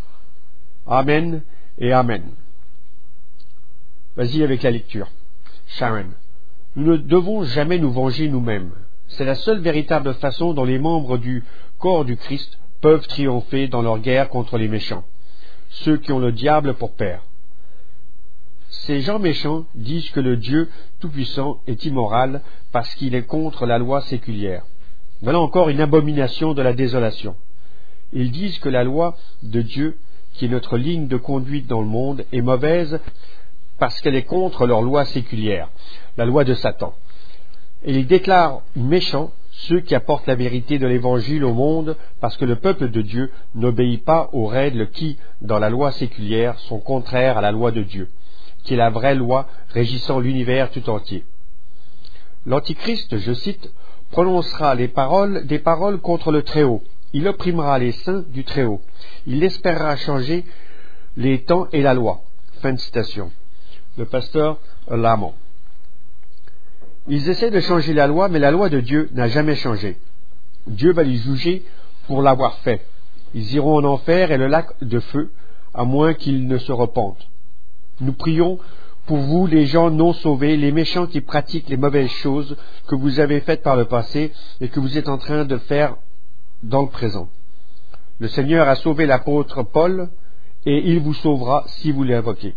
Amen et Amen. Vas-y avec la lecture. Sharon. Nous ne devons jamais nous venger nous-mêmes. C'est la seule véritable façon dont les membres du corps du Christ peuvent triompher dans leur guerre contre les méchants, ceux qui ont le diable pour père. Ces gens méchants disent que le Dieu Tout-Puissant est immoral parce qu'il est contre la loi séculière. Voilà encore une abomination de la désolation. Ils disent que la loi de Dieu, qui est notre ligne de conduite dans le monde, est mauvaise parce qu'elle est contre leur loi séculière, la loi de Satan. Et ils déclarent méchants ceux qui apportent la vérité de l'Évangile au monde parce que le peuple de Dieu n'obéit pas aux règles qui, dans la loi séculière, sont contraires à la loi de Dieu, qui est la vraie loi régissant l'univers tout entier. L'Antichrist, je cite, prononcera des paroles contre le Très-Haut. Il opprimera les saints du Très-Haut. Il espérera changer les temps et la loi. Fin de citation. Le pasteur Lamont. Ils essaient de changer la loi, mais la loi de Dieu n'a jamais changé. Dieu va les juger pour l'avoir fait. Ils iront en enfer et le lac de feu, à moins qu'ils ne se repentent. Nous prions pour vous, les gens non sauvés, les méchants qui pratiquent les mauvaises choses que vous avez faites par le passé et que vous êtes en train de faire dans le présent. Le Seigneur a sauvé l'apôtre Paul et il vous sauvera si vous l'invoquez.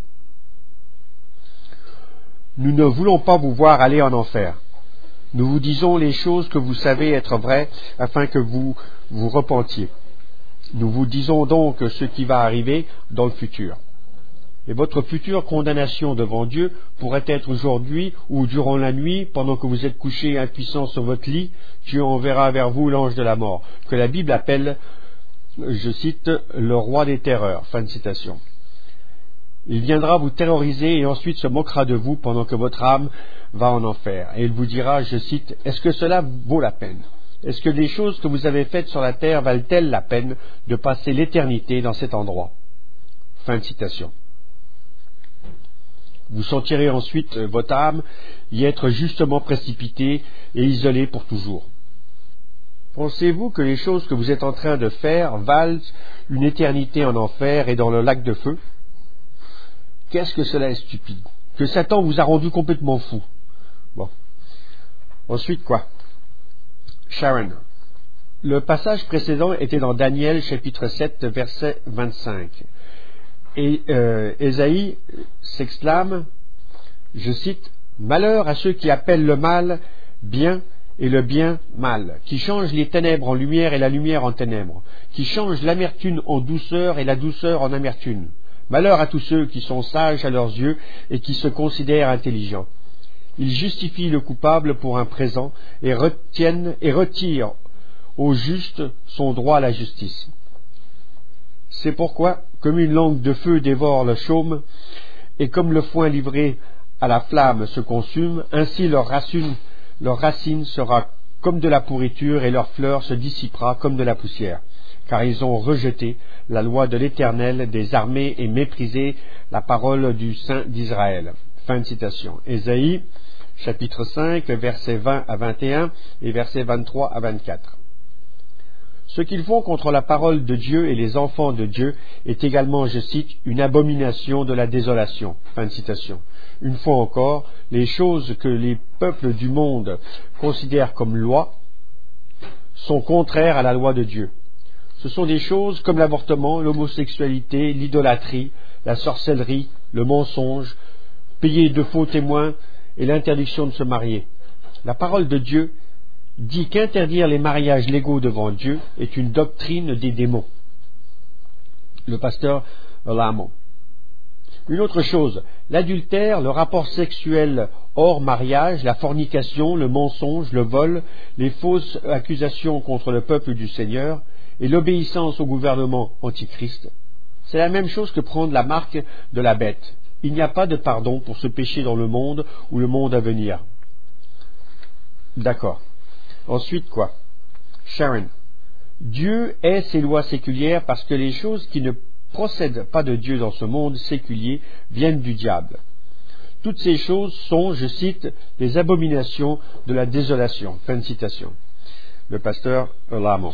Nous ne voulons pas vous voir aller en enfer. Nous vous disons les choses que vous savez être vraies afin que vous vous repentiez. Nous vous disons donc ce qui va arriver dans le futur. Et votre future condamnation devant Dieu pourrait être aujourd'hui ou durant la nuit, pendant que vous êtes couché impuissant sur votre lit, Dieu enverra vers vous l'ange de la mort, que la Bible appelle, je cite, le roi des terreurs. Fin de citation. Il viendra vous terroriser et ensuite se moquera de vous pendant que votre âme va en enfer. Et il vous dira, je cite, « Est-ce que cela vaut la peine ? Est-ce que les choses que vous avez faites sur la terre valent-elles la peine de passer l'éternité dans cet endroit ?» Fin de citation. Vous sentirez ensuite votre âme y être justement précipitée et isolée pour toujours. Pensez-vous que les choses que vous êtes en train de faire valent une éternité en enfer et dans le lac de feu ? Qu'est-ce que cela est stupide ? Que Satan vous a rendu complètement fou. Bon. Ensuite, quoi ? Sharon. Le passage précédent était dans Daniel, chapitre 7, verset 25. Et Ésaïe s'exclame, je cite, « Malheur à ceux qui appellent le mal bien et le bien mal, qui changent les ténèbres en lumière et la lumière en ténèbres, qui changent l'amertume en douceur et la douceur en amertume. Malheur à tous ceux qui sont sages à leurs yeux et qui se considèrent intelligents. Ils justifient le coupable pour un présent et retirent au juste son droit à la justice. C'est pourquoi, comme une langue de feu dévore le chaume, et comme le foin livré à la flamme se consument, ainsi leur racine sera comme de la pourriture et leur fleur se dissipera comme de la poussière. Car ils ont rejeté la loi de l'Éternel des armées et méprisé la parole du Saint d'Israël. » Fin de citation. Ésaïe, chapitre 5, versets 20 à 21 et versets 23 à 24. Ce qu'ils font contre la parole de Dieu et les enfants de Dieu est également, je cite, une abomination de la désolation. Fin de citation. Une fois encore, les choses que les peuples du monde considèrent comme loi sont contraires à la loi de Dieu. Ce sont des choses comme l'avortement, l'homosexualité, l'idolâtrie, la sorcellerie, le mensonge, payer de faux témoins et l'interdiction de se marier. La parole de Dieu dit qu'interdire les mariages légaux devant Dieu est une doctrine des démons. Le pasteur Lamont. Une autre chose, l'adultère, le rapport sexuel hors mariage, la fornication, le mensonge, le vol, les fausses accusations contre le peuple du Seigneur et l'obéissance au gouvernement antichrist, c'est la même chose que prendre la marque de la bête. Il n'y a pas de pardon pour ce péché dans le monde ou le monde à venir. D'accord. Ensuite, quoi? Sharon. Dieu est ses lois séculières parce que les choses qui ne procèdent pas de Dieu dans ce monde séculier viennent du diable. Toutes ces choses sont, je cite, les abominations de la désolation. Fin de citation. Le pasteur Lamont.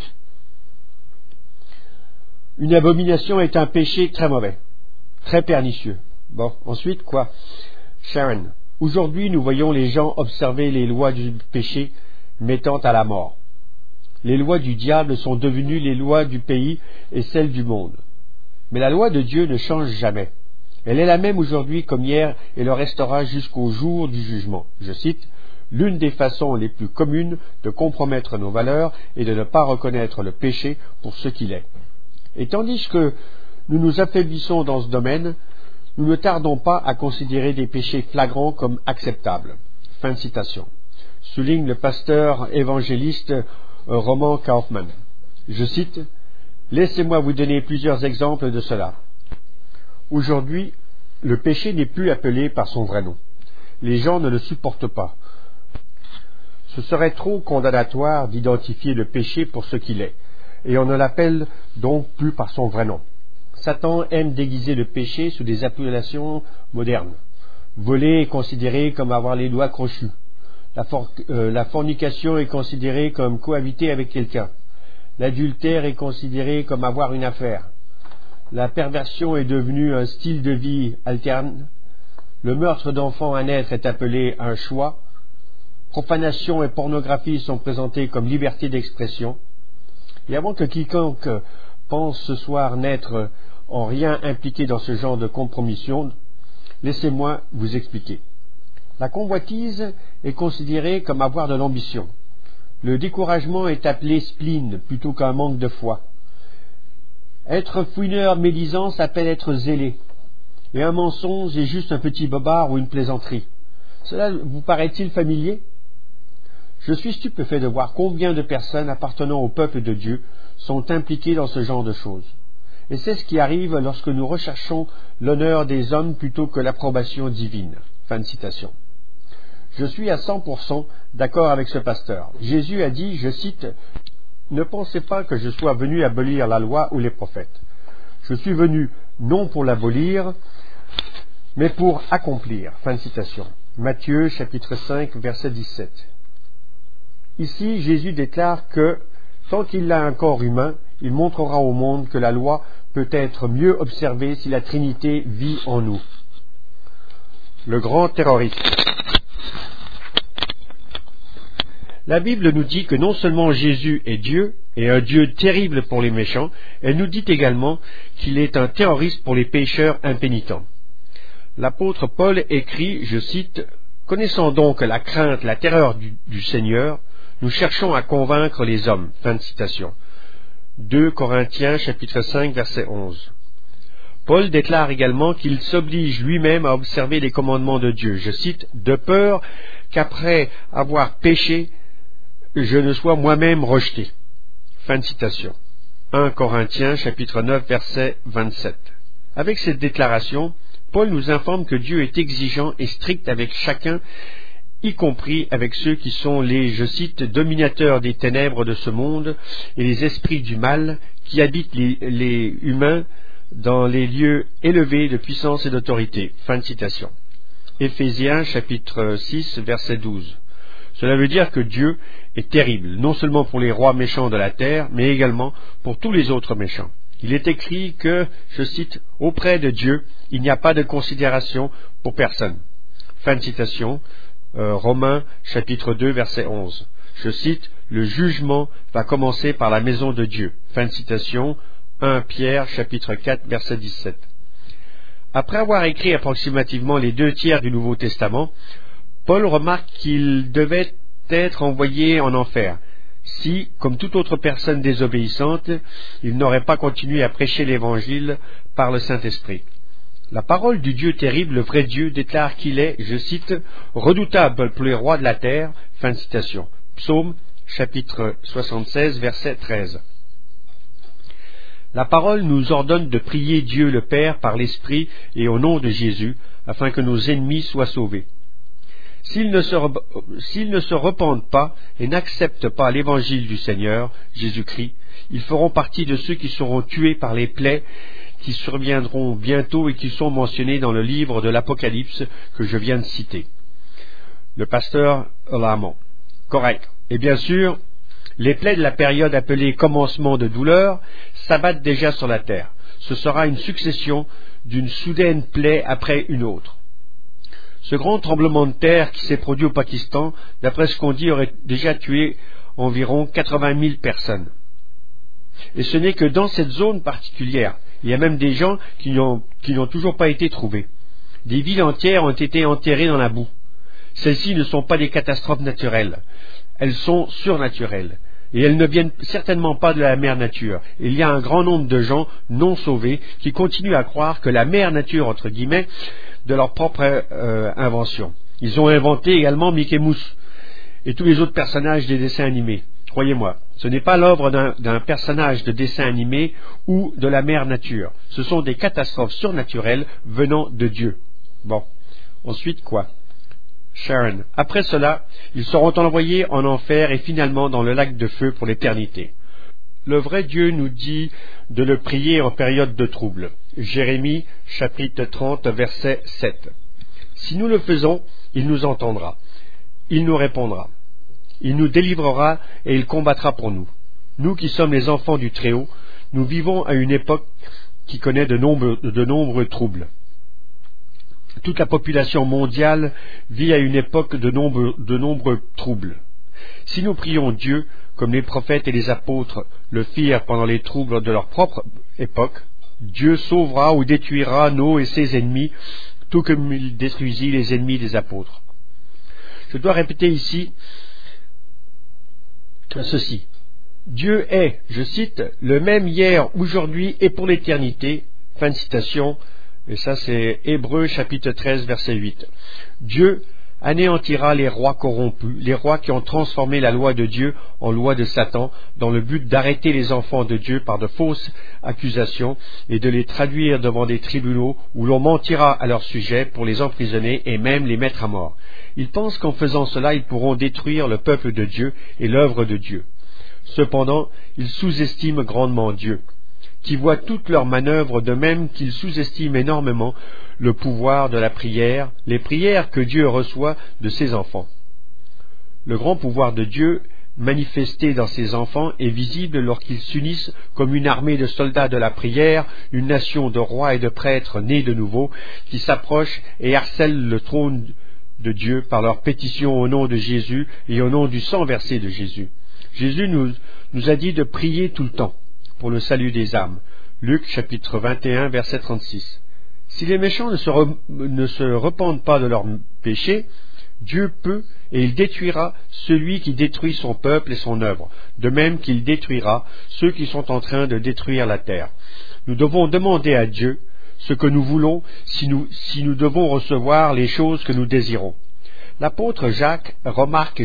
Une abomination est un péché très mauvais, très pernicieux. Bon, ensuite, quoi? Sharon. Aujourd'hui, nous voyons les gens observer les lois du péché mettant à la mort. Les lois du diable sont devenues les lois du pays et celles du monde. Mais la loi de Dieu ne change jamais. Elle est la même aujourd'hui comme hier et le restera jusqu'au jour du jugement. Je cite, « L'une des façons les plus communes de compromettre nos valeurs est de ne pas reconnaître le péché pour ce qu'il est. » Et tandis que nous nous affaiblissons dans ce domaine, nous ne tardons pas à considérer des péchés flagrants comme acceptables. Fin de citation. Souligne le pasteur évangéliste Roman Kaufmann. Je cite, « Laissez-moi vous donner plusieurs exemples de cela. Aujourd'hui, le péché n'est plus appelé par son vrai nom. Les gens ne le supportent pas. Ce serait trop condamnatoire d'identifier le péché pour ce qu'il est, et on ne l'appelle donc plus par son vrai nom. Satan aime déguiser le péché sous des appellations modernes. Voler est considéré comme avoir les doigts crochus. La fornication est considérée comme cohabiter avec quelqu'un. L'adultère est considéré comme avoir une affaire. La perversion est devenue un style de vie alterne. Le meurtre d'enfants à naître est appelé un choix. Profanation et pornographie sont présentés comme liberté d'expression. Et avant que quiconque pense ce soir n'être en rien impliqué dans ce genre de compromission, laissez-moi vous expliquer. La convoitise est considérée comme avoir de l'ambition. Le découragement est appelé spleen plutôt qu'un manque de foi. Être fouineur médisant s'appelle être zélé. Et un mensonge est juste un petit bobard ou une plaisanterie. Cela vous paraît-il familier? Je suis stupéfait de voir combien de personnes appartenant au peuple de Dieu sont impliquées dans ce genre de choses. Et c'est ce qui arrive lorsque nous recherchons l'honneur des hommes plutôt que l'approbation divine. Fin de citation. Je suis à 100% d'accord avec ce pasteur. Jésus a dit, je cite, « Ne pensez pas que je sois venu abolir la loi ou les prophètes. Je suis venu non pour l'abolir, mais pour accomplir. » Fin de citation. Matthieu, chapitre 5, verset 17. Ici, Jésus déclare que, tant qu'il a un corps humain, il montrera au monde que la loi peut être mieux observée si la Trinité vit en nous. Le grand terroriste. La Bible nous dit que non seulement Jésus est Dieu, et un Dieu terrible pour les méchants, elle nous dit également qu'il est un terroriste pour les pécheurs impénitents. L'apôtre Paul écrit, je cite, « Connaissant donc la crainte, la terreur du Seigneur, nous cherchons à convaincre les hommes. » Fin de citation. 2 Corinthiens, chapitre 5, verset 11. Paul déclare également qu'il s'oblige lui-même à observer les commandements de Dieu. Je cite, « De peur qu'après avoir péché, je ne sois moi-même rejeté. » Fin de citation. 1 Corinthiens, chapitre 9, verset 27. Avec cette déclaration, Paul nous informe que Dieu est exigeant et strict avec chacun, y compris avec ceux qui sont les, je cite, dominateurs des ténèbres de ce monde et les esprits du mal qui habitent les humains dans les lieux élevés de puissance et d'autorité. Fin de citation. Éphésiens chapitre 6 verset 12. Cela veut dire que Dieu est terrible, non seulement pour les rois méchants de la terre, mais également pour tous les autres méchants. Il est écrit que, je cite, « Auprès de Dieu, il n'y a pas de considération pour personne. » Fin de citation, Romains chapitre 2 verset 11. Je cite, « Le jugement va commencer par la maison de Dieu. » Fin de citation, 1 Pierre chapitre 4 verset 17. Après avoir écrit approximativement les 2/3 du Nouveau Testament, Paul remarque qu'il devait être envoyé en enfer si, comme toute autre personne désobéissante, il n'aurait pas continué à prêcher l'Évangile par le Saint-Esprit. La parole du Dieu terrible, le vrai Dieu, déclare qu'il est, je cite, « redoutable pour les rois de la terre », fin de citation. Psaume chapitre 76, verset 13. La parole nous ordonne de prier Dieu le Père par l'Esprit et au nom de Jésus, afin que nos ennemis soient sauvés. S'ils ne se repentent pas et n'acceptent pas l'évangile du Seigneur, Jésus-Christ, ils feront partie de ceux qui seront tués par les plaies qui surviendront bientôt et qui sont mentionnés dans le livre de l'Apocalypse que je viens de citer. Le pasteur Lamont. Correct. Et bien sûr, les plaies de la période appelée commencement de douleur s'abattent déjà sur la terre. Ce sera une succession d'une soudaine plaie après une autre. Ce grand tremblement de terre qui s'est produit au Pakistan, d'après ce qu'on dit, aurait déjà tué environ 80 000 personnes. Et ce n'est que dans cette zone particulière. Il y a même des gens qui n'ont toujours pas été trouvés. Des villes entières ont été enterrées dans la boue. Celles-ci ne sont pas des catastrophes naturelles. Elles sont surnaturelles. Et elles ne viennent certainement pas de la mère nature. Il y a un grand nombre de gens non sauvés qui continuent à croire que la mère nature, entre guillemets, de leur propre invention. Ils ont inventé également Mickey Mouse et tous les autres personnages des dessins animés. Croyez-moi, ce n'est pas l'œuvre d'un personnage de dessin animé ou de la mère nature. Ce sont des catastrophes surnaturelles venant de Dieu. Bon, ensuite quoi? Sharon. Après cela, ils seront envoyés en enfer et finalement dans le lac de feu pour l'éternité. Le vrai Dieu nous dit de le prier en période de trouble. Jérémie, chapitre 30, verset 7. Si nous le faisons, il nous entendra. Il nous répondra. Il nous délivrera et il combattra pour nous. Nous qui sommes les enfants du Très-Haut, nous vivons à une époque qui connaît de nombreux troubles. Toute la population mondiale vit à une époque de nombreux troubles. Si nous prions Dieu, comme les prophètes et les apôtres le firent pendant les troubles de leur propre époque, Dieu sauvera ou détruira nos et ses ennemis, tout comme il détruisit les ennemis des apôtres. Je dois répéter ici ceci. Dieu est, je cite, le même hier, aujourd'hui et pour l'éternité. Fin de citation. Et ça, c'est Hébreux, chapitre 13, verset 8. Dieu anéantira les rois corrompus, les rois qui ont transformé la loi de Dieu en loi de Satan, dans le but d'arrêter les enfants de Dieu par de fausses accusations et de les traduire devant des tribunaux où l'on mentira à leur sujet pour les emprisonner et même les mettre à mort. Ils pensent qu'en faisant cela, ils pourront détruire le peuple de Dieu et l'œuvre de Dieu. Cependant, ils sous-estiment grandement Dieu, qui voit toutes leurs manœuvres, de même qu'ils sous-estiment énormément le pouvoir de la prière, les prières que Dieu reçoit de ses enfants. Le grand pouvoir de Dieu, manifesté dans ses enfants, est visible lorsqu'ils s'unissent comme une armée de soldats de la prière, une nation de rois et de prêtres nés de nouveau, qui s'approchent et harcèlent le trône de Dieu par leurs pétitions au nom de Jésus et au nom du sang versé de Jésus. Jésus nous a dit de prier tout le temps pour le salut des âmes. Luc chapitre 21 verset 36. Si les méchants ne se repentent pas de leurs péchés, Dieu peut et il détruira celui qui détruit son peuple et son œuvre, de même qu'il détruira ceux qui sont en train de détruire la terre. Nous devons demander à Dieu ce que nous voulons si nous devons recevoir les choses que nous désirons. L'apôtre Jacques remarque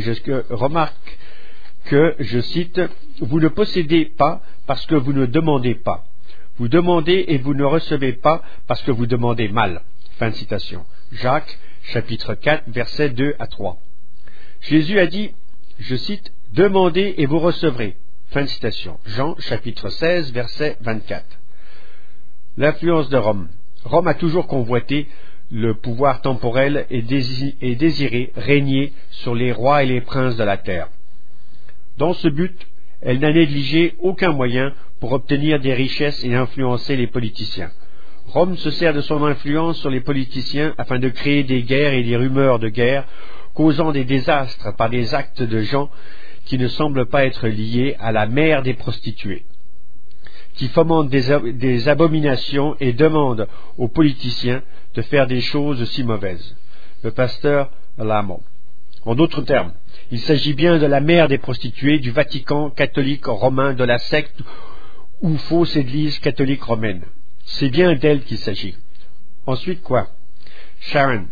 que, je cite, « Vous ne possédez pas parce que vous ne demandez pas. Vous demandez et vous ne recevez pas parce que vous demandez mal. » Fin de citation. Jacques, chapitre 4, versets 2 à 3. Jésus a dit, je cite, « Demandez et vous recevrez ». Fin de citation. Jean, chapitre 16, verset 24. L'influence de Rome. Rome a toujours convoité le pouvoir temporel et désiré régner sur les rois et les princes de la terre. Dans ce but, elle n'a négligé aucun moyen pour obtenir des richesses et influencer les politiciens. Rome se sert de son influence sur les politiciens afin de créer des guerres et des rumeurs de guerre, causant des désastres par des actes de gens qui ne semblent pas être liés à la mère des prostituées, qui fomentent des abominations et demandent aux politiciens de faire des choses si mauvaises. Le pasteur Lamont. En d'autres termes, il s'agit bien de la mère des prostituées, du Vatican catholique romain, de la secte ou fausse église catholique romaine. C'est bien d'elle qu'il s'agit. Ensuite quoi? Sharon.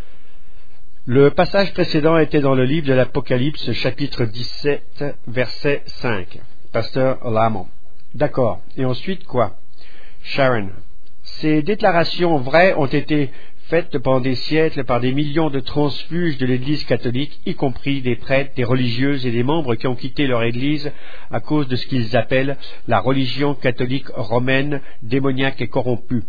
Le passage précédent était dans le livre de l'Apocalypse, chapitre 17, verset 5. Pasteur Lamont. D'accord. Et ensuite quoi? Sharon. Ces déclarations vraies ont été faites pendant des siècles par des millions de transfuges de l'Église catholique, y compris des prêtres, des religieuses et des membres qui ont quitté leur Église à cause de ce qu'ils appellent la religion catholique romaine, démoniaque et corrompue.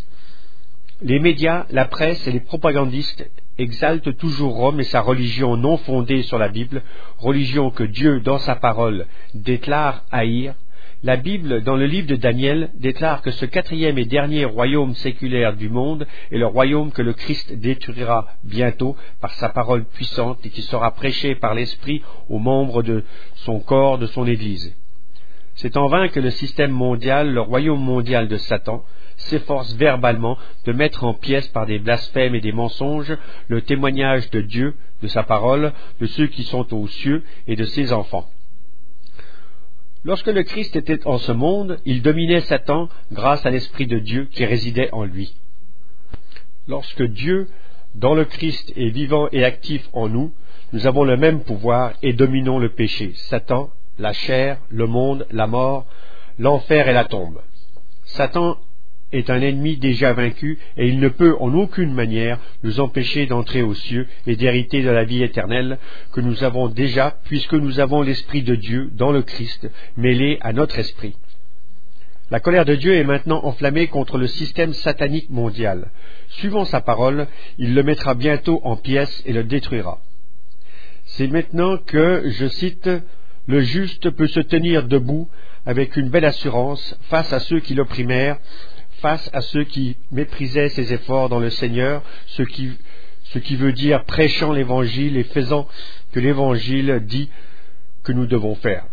Les médias, la presse et les propagandistes exaltent toujours Rome et sa religion non fondée sur la Bible, religion que Dieu, dans sa parole, déclare haïr. La Bible, dans le livre de Daniel, déclare que ce quatrième et dernier royaume séculaire du monde est le royaume que le Christ détruira bientôt par sa parole puissante et qui sera prêché par l'Esprit aux membres de son corps, de son Église. C'est en vain que le système mondial, le royaume mondial de Satan, s'efforce verbalement de mettre en pièces par des blasphèmes et des mensonges le témoignage de Dieu, de sa parole, de ceux qui sont aux cieux et de ses enfants. Lorsque le Christ était en ce monde, il dominait Satan grâce à l'Esprit de Dieu qui résidait en lui. Lorsque Dieu, dans le Christ, est vivant et actif en nous, nous avons le même pouvoir et dominons le péché, Satan, la chair, le monde, la mort, l'enfer et la tombe. Satan est un ennemi déjà vaincu et il ne peut en aucune manière nous empêcher d'entrer aux cieux et d'hériter de la vie éternelle que nous avons déjà puisque nous avons l'Esprit de Dieu dans le Christ mêlé à notre esprit. La colère de Dieu est maintenant enflammée contre le système satanique mondial. Suivant sa parole, il le mettra bientôt en pièces et le détruira. C'est maintenant que, je cite, « Le juste peut se tenir debout avec une belle assurance face à ceux qui l'opprimèrent, face à ceux qui méprisaient ses efforts dans le Seigneur, ce qui veut dire prêchant l'Évangile et faisant que l'Évangile dit que nous devons faire.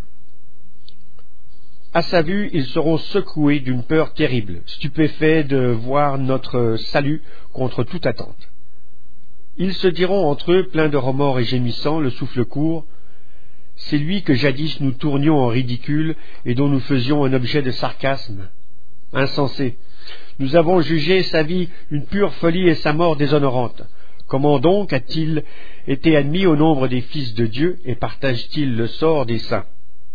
À sa vue, ils seront secoués d'une peur terrible, stupéfaits de voir notre salut contre toute attente. Ils se diront entre eux, pleins de remords et gémissants, le souffle court, « C'est lui que jadis nous tournions en ridicule et dont nous faisions un objet de sarcasme. Insensé. Nous avons jugé sa vie une pure folie et sa mort déshonorante. Comment donc a-t-il été admis au nombre des fils de Dieu et partage-t-il le sort des saints?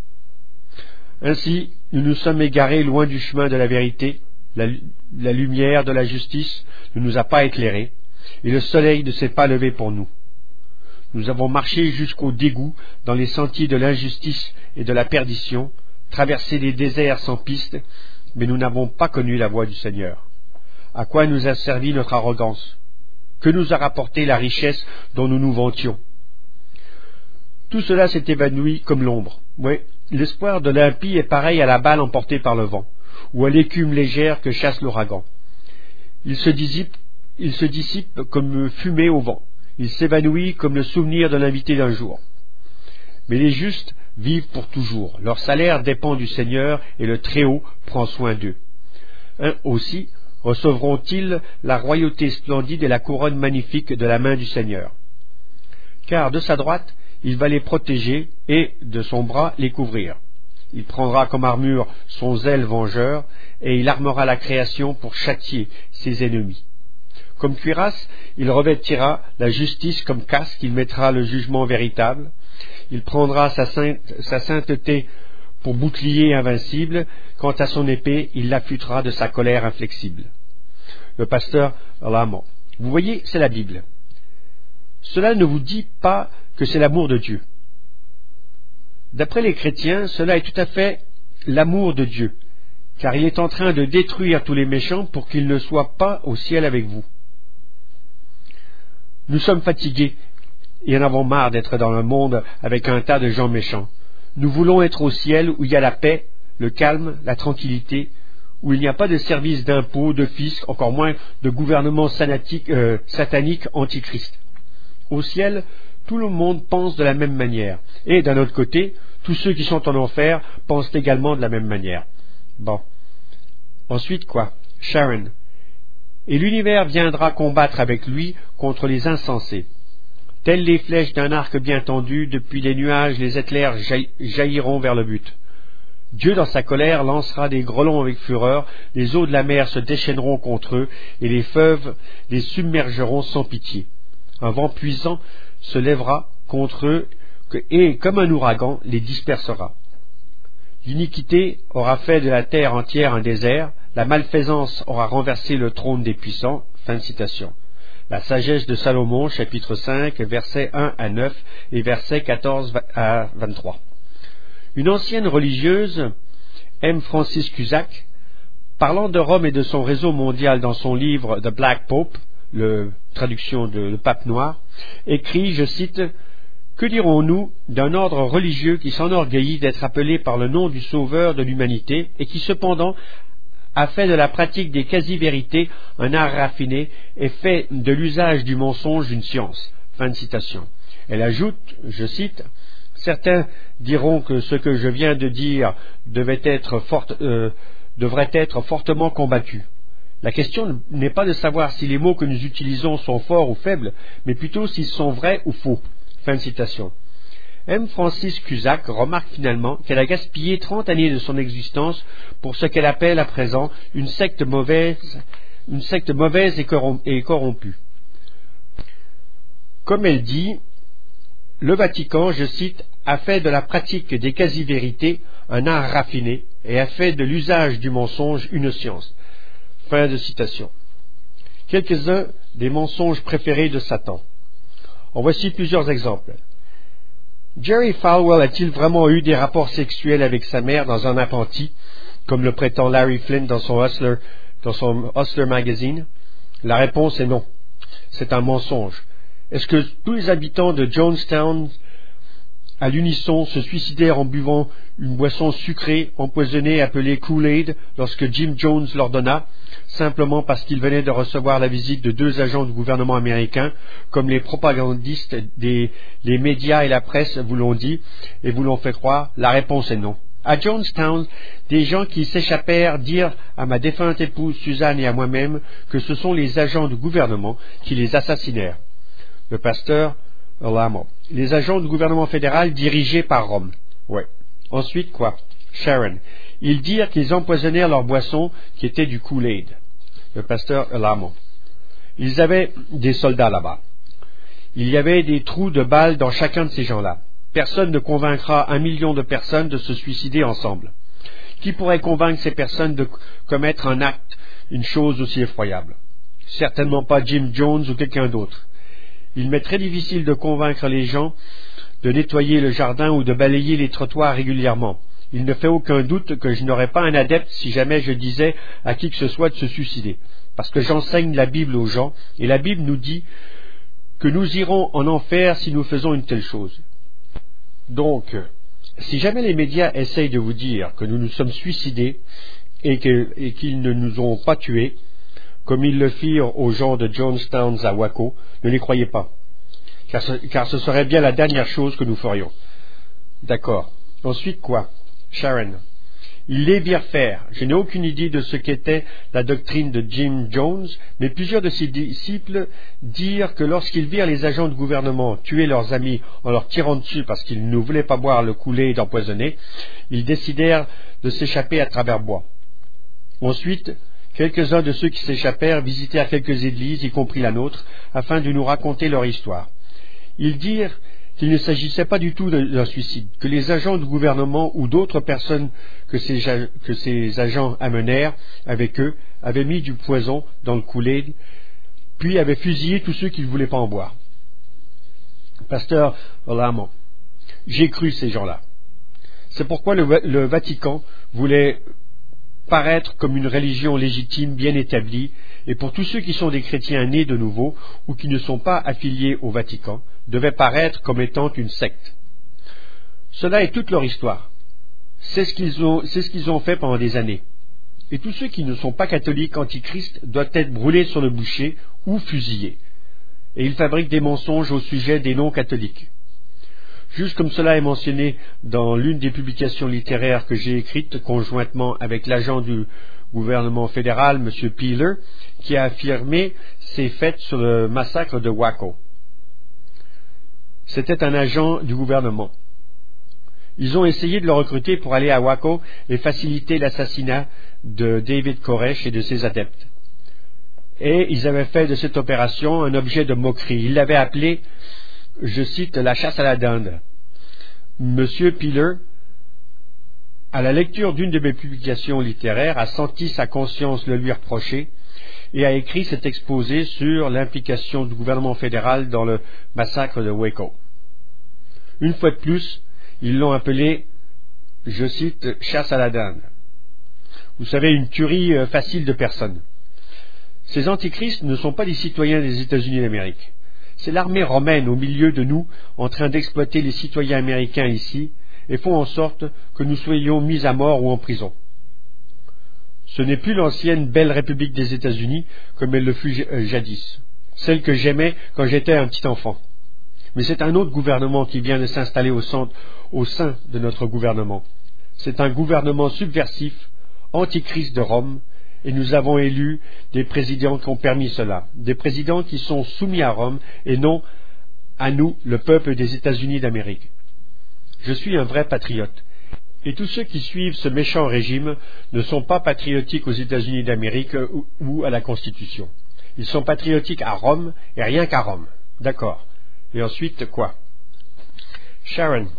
Ainsi, nous nous sommes égarés loin du chemin de la vérité, la lumière de la justice ne nous a pas éclairés, et le soleil ne s'est pas levé pour nous. Nous avons marché jusqu'au dégoût dans les sentiers de l'injustice et de la perdition, traversé des déserts sans piste, mais nous n'avons pas connu la voie du Seigneur. À quoi nous a servi notre arrogance? Que nous a rapporté la richesse dont nous nous vantions? Tout cela s'est évanoui comme l'ombre. Oui, l'espoir de l'impie est pareil à la balle emportée par le vent, ou à l'écume légère que chasse l'ouragan. Il se dissipe comme fumée au vent. Il s'évanouit comme le souvenir de l'invité d'un jour. Mais les justes vivent pour toujours. Leur salaire dépend du Seigneur et le Très-Haut prend soin d'eux. Aussi recevront-ils la royauté splendide et la couronne magnifique de la main du Seigneur. Car de sa droite, il va les protéger et de son bras les couvrir. Il prendra comme armure son zèle vengeur et il armera la création pour châtier ses ennemis. Comme cuirasse, il revêtira la justice comme casque, il mettra le jugement véritable, il prendra sa sainteté pour bouclier invincible, quant à son épée, il l'affûtera de sa colère inflexible. Le pasteur Lamont. Vous voyez, c'est la Bible. Cela ne vous dit pas que c'est l'amour de Dieu. D'après les chrétiens, cela est tout à fait l'amour de Dieu, car il est en train de détruire tous les méchants pour qu'ils ne soient pas au ciel avec vous. Nous sommes fatigués et en avons marre d'être dans le monde avec un tas de gens méchants. Nous voulons être au ciel où il y a la paix, le calme, la tranquillité, où il n'y a pas de service d'impôts, de fisc, encore moins de gouvernement satanique antichrist. Au ciel, tout le monde pense de la même manière. Et d'un autre côté, tous ceux qui sont en enfer pensent également de la même manière. Bon. Ensuite quoi? Sharon. Et l'univers viendra combattre avec lui contre les insensés. Telles les flèches d'un arc bien tendu, depuis les nuages, les éclairs jailliront vers le but. Dieu, dans sa colère, lancera des grêlons avec fureur, les eaux de la mer se déchaîneront contre eux, et les feuves les submergeront sans pitié. Un vent puissant se lèvera contre eux, et, comme un ouragan, les dispersera. L'iniquité aura fait de la terre entière un désert, la malfaisance aura renversé le trône des puissants. Fin de citation. La sagesse de Salomon, chapitre 5, versets 1 à 9 et versets 14 à 23. Une ancienne religieuse, M. Francis Cusack, parlant de Rome et de son réseau mondial dans son livre The Black Pope, traduction de Le Pape Noir, écrit, je cite, « Que dirons-nous d'un ordre religieux qui s'enorgueillit d'être appelé par le nom du Sauveur de l'humanité et qui cependant a fait de la pratique des quasi-vérités un art raffiné et fait de l'usage du mensonge une science. » Fin de citation. Elle ajoute, je cite, « Certains diront que ce que je viens de dire devrait être fortement combattu. La question n'est pas de savoir si les mots que nous utilisons sont forts ou faibles, mais plutôt s'ils sont vrais ou faux. » Fin de citation. M. Francis Cusack remarque finalement qu'elle a gaspillé 30 années de son existence pour ce qu'elle appelle à présent une secte mauvaise et corrompue. Comme elle dit, le Vatican, je cite, a fait de la pratique des quasi-vérités un art raffiné et a fait de l'usage du mensonge une science. Fin de citation. Quelques-uns des mensonges préférés de Satan. En voici plusieurs exemples. Jerry Falwell a-t-il vraiment eu des rapports sexuels avec sa mère dans un appentis, comme le prétend Larry Flint dans son Hustler Magazine? La réponse est non. C'est un mensonge. Est-ce que tous les habitants de Jonestown, à l'unisson, se suicidèrent en buvant une boisson sucrée, empoisonnée, appelée Kool-Aid, lorsque Jim Jones leur donna, simplement parce qu'ils venaient de recevoir la visite de 2 agents du gouvernement américain, comme les propagandistes les médias et la presse vous l'ont dit et vous l'ont fait croire? La réponse est non. À Jonestown, des gens qui s'échappèrent dirent à ma défunte épouse Suzanne et à moi-même que ce sont les agents du gouvernement qui les assassinèrent. Le pasteur Alamo. Les agents du gouvernement fédéral dirigés par Rome. Ouais. Ensuite quoi? Sharon. Ils dirent qu'ils empoisonnèrent leur boisson qui était du Kool-Aid. Le pasteur Alamo. Ils avaient des soldats là-bas. Il y avait des trous de balles dans chacun de ces gens-là. Personne ne convaincra 1 million de personnes de se suicider ensemble. Qui pourrait convaincre ces personnes de commettre un acte, une chose aussi effroyable? Certainement pas Jim Jones ou quelqu'un d'autre. Il m'est très difficile de convaincre les gens de nettoyer le jardin ou de balayer les trottoirs régulièrement. Il ne fait aucun doute que je n'aurais pas un adepte si jamais je disais à qui que ce soit de se suicider. Parce que j'enseigne la Bible aux gens, et la Bible nous dit que nous irons en enfer si nous faisons une telle chose. Donc, si jamais les médias essayent de vous dire que nous nous sommes suicidés et qu'ils ne nous ont pas tués, comme ils le firent aux gens de Jonestown à Waco, ne les croyez pas, car ce serait bien la dernière chose que nous ferions. D'accord. Ensuite quoi? Sharon. Ils les virent faire. Je n'ai aucune idée de ce qu'était la doctrine de Jim Jones, mais plusieurs de ses disciples dirent que lorsqu'ils virent les agents de gouvernement tuer leurs amis en leur tirant dessus parce qu'ils ne voulaient pas boire le Kool-Aid empoisonné, ils décidèrent de s'échapper à travers bois. Ensuite, quelques-uns de ceux qui s'échappèrent visitèrent quelques églises, y compris la nôtre, afin de nous raconter leur histoire. Ils dirent qu'il ne s'agissait pas du tout d'un suicide, que les agents du gouvernement ou d'autres personnes que ces agents amenèrent avec eux avaient mis du poison dans le Kool-Aid puis avait fusillé tous ceux qui ne voulaient pas en boire. Pasteur Olamo, j'ai cru ces gens-là. C'est pourquoi le Vatican voulait paraître comme une religion légitime, bien établie, et pour tous ceux qui sont des chrétiens nés de nouveau ou qui ne sont pas affiliés au Vatican, devait paraître comme étant une secte. Cela est toute leur histoire. C'est ce qu'ils ont fait pendant des années. Et tous ceux qui ne sont pas catholiques antichrist doivent être brûlés sur le bûcher ou fusillés. Et ils fabriquent des mensonges au sujet des non-catholiques. Juste comme cela est mentionné dans l'une des publications littéraires que j'ai écrites conjointement avec l'agent du gouvernement fédéral, M. Peeler, qui a affirmé ces faits sur le massacre de Waco. C'était un agent du gouvernement. Ils ont essayé de le recruter pour aller à Waco et faciliter l'assassinat de David Koresh et de ses adeptes. Et ils avaient fait de cette opération un objet de moquerie. Ils l'avaient appelé, je cite, la chasse à la dinde. Monsieur Peeler, à la lecture d'une de mes publications littéraires, a senti sa conscience le lui reprocher et a écrit cet exposé sur l'implication du gouvernement fédéral dans le massacre de Waco. Une fois de plus, ils l'ont appelé, je cite, chasse à la dinde. Vous savez, une tuerie facile de personnes. Ces antichrists ne sont pas des citoyens des États-Unis d'Amérique. C'est l'armée romaine au milieu de nous, en train d'exploiter les citoyens américains ici, et font en sorte que nous soyons mis à mort ou en prison. Ce n'est plus l'ancienne belle République des États-Unis comme elle le fut jadis, celle que j'aimais quand j'étais un petit enfant. Mais c'est un autre gouvernement qui vient de s'installer au sein de notre gouvernement. C'est un gouvernement subversif, antichrist de Rome, et nous avons élu des présidents qui ont permis cela, des présidents qui sont soumis à Rome et non à nous, le peuple des États-Unis d'Amérique. Je suis un vrai patriote, et tous ceux qui suivent ce méchant régime ne sont pas patriotiques aux États-Unis d'Amérique ou à la Constitution. Ils sont patriotiques à Rome et rien qu'à Rome. D'accord. Et ensuite, quoi? Sharon.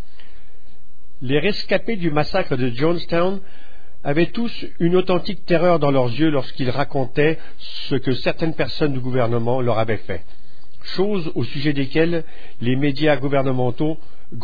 Les rescapés du massacre de Jonestown avaient tous une authentique terreur dans leurs yeux lorsqu'ils racontaient ce que certaines personnes du gouvernement leur avaient fait, choses au sujet desquelles les médias gouvernementaux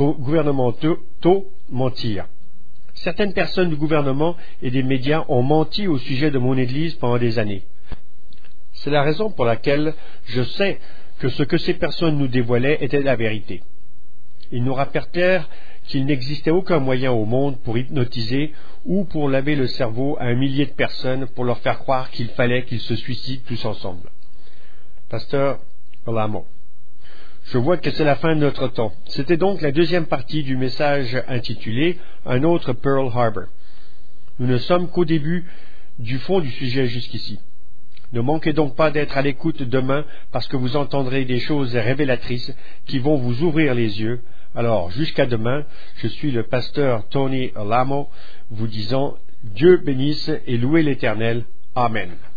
mentirent. Certaines personnes du gouvernement et des médias ont menti au sujet de mon Église pendant des années. C'est la raison pour laquelle je sais que ce que ces personnes nous dévoilaient était la vérité. Ils nous rapportèrent qu'il n'existait aucun moyen au monde pour hypnotiser ou pour laver le cerveau à 1 millier de personnes pour leur faire croire qu'il fallait qu'ils se suicident tous ensemble. Pasteur Olamo. Je vois que c'est la fin de notre temps. C'était donc la deuxième partie du message intitulé « Un autre Pearl Harbor ». Nous ne sommes qu'au début du fond du sujet jusqu'ici. Ne manquez donc pas d'être à l'écoute demain parce que vous entendrez des choses révélatrices qui vont vous ouvrir les yeux. Alors, jusqu'à demain, je suis le pasteur Tony Olamo, vous disant Dieu bénisse et louez l'Éternel. Amen.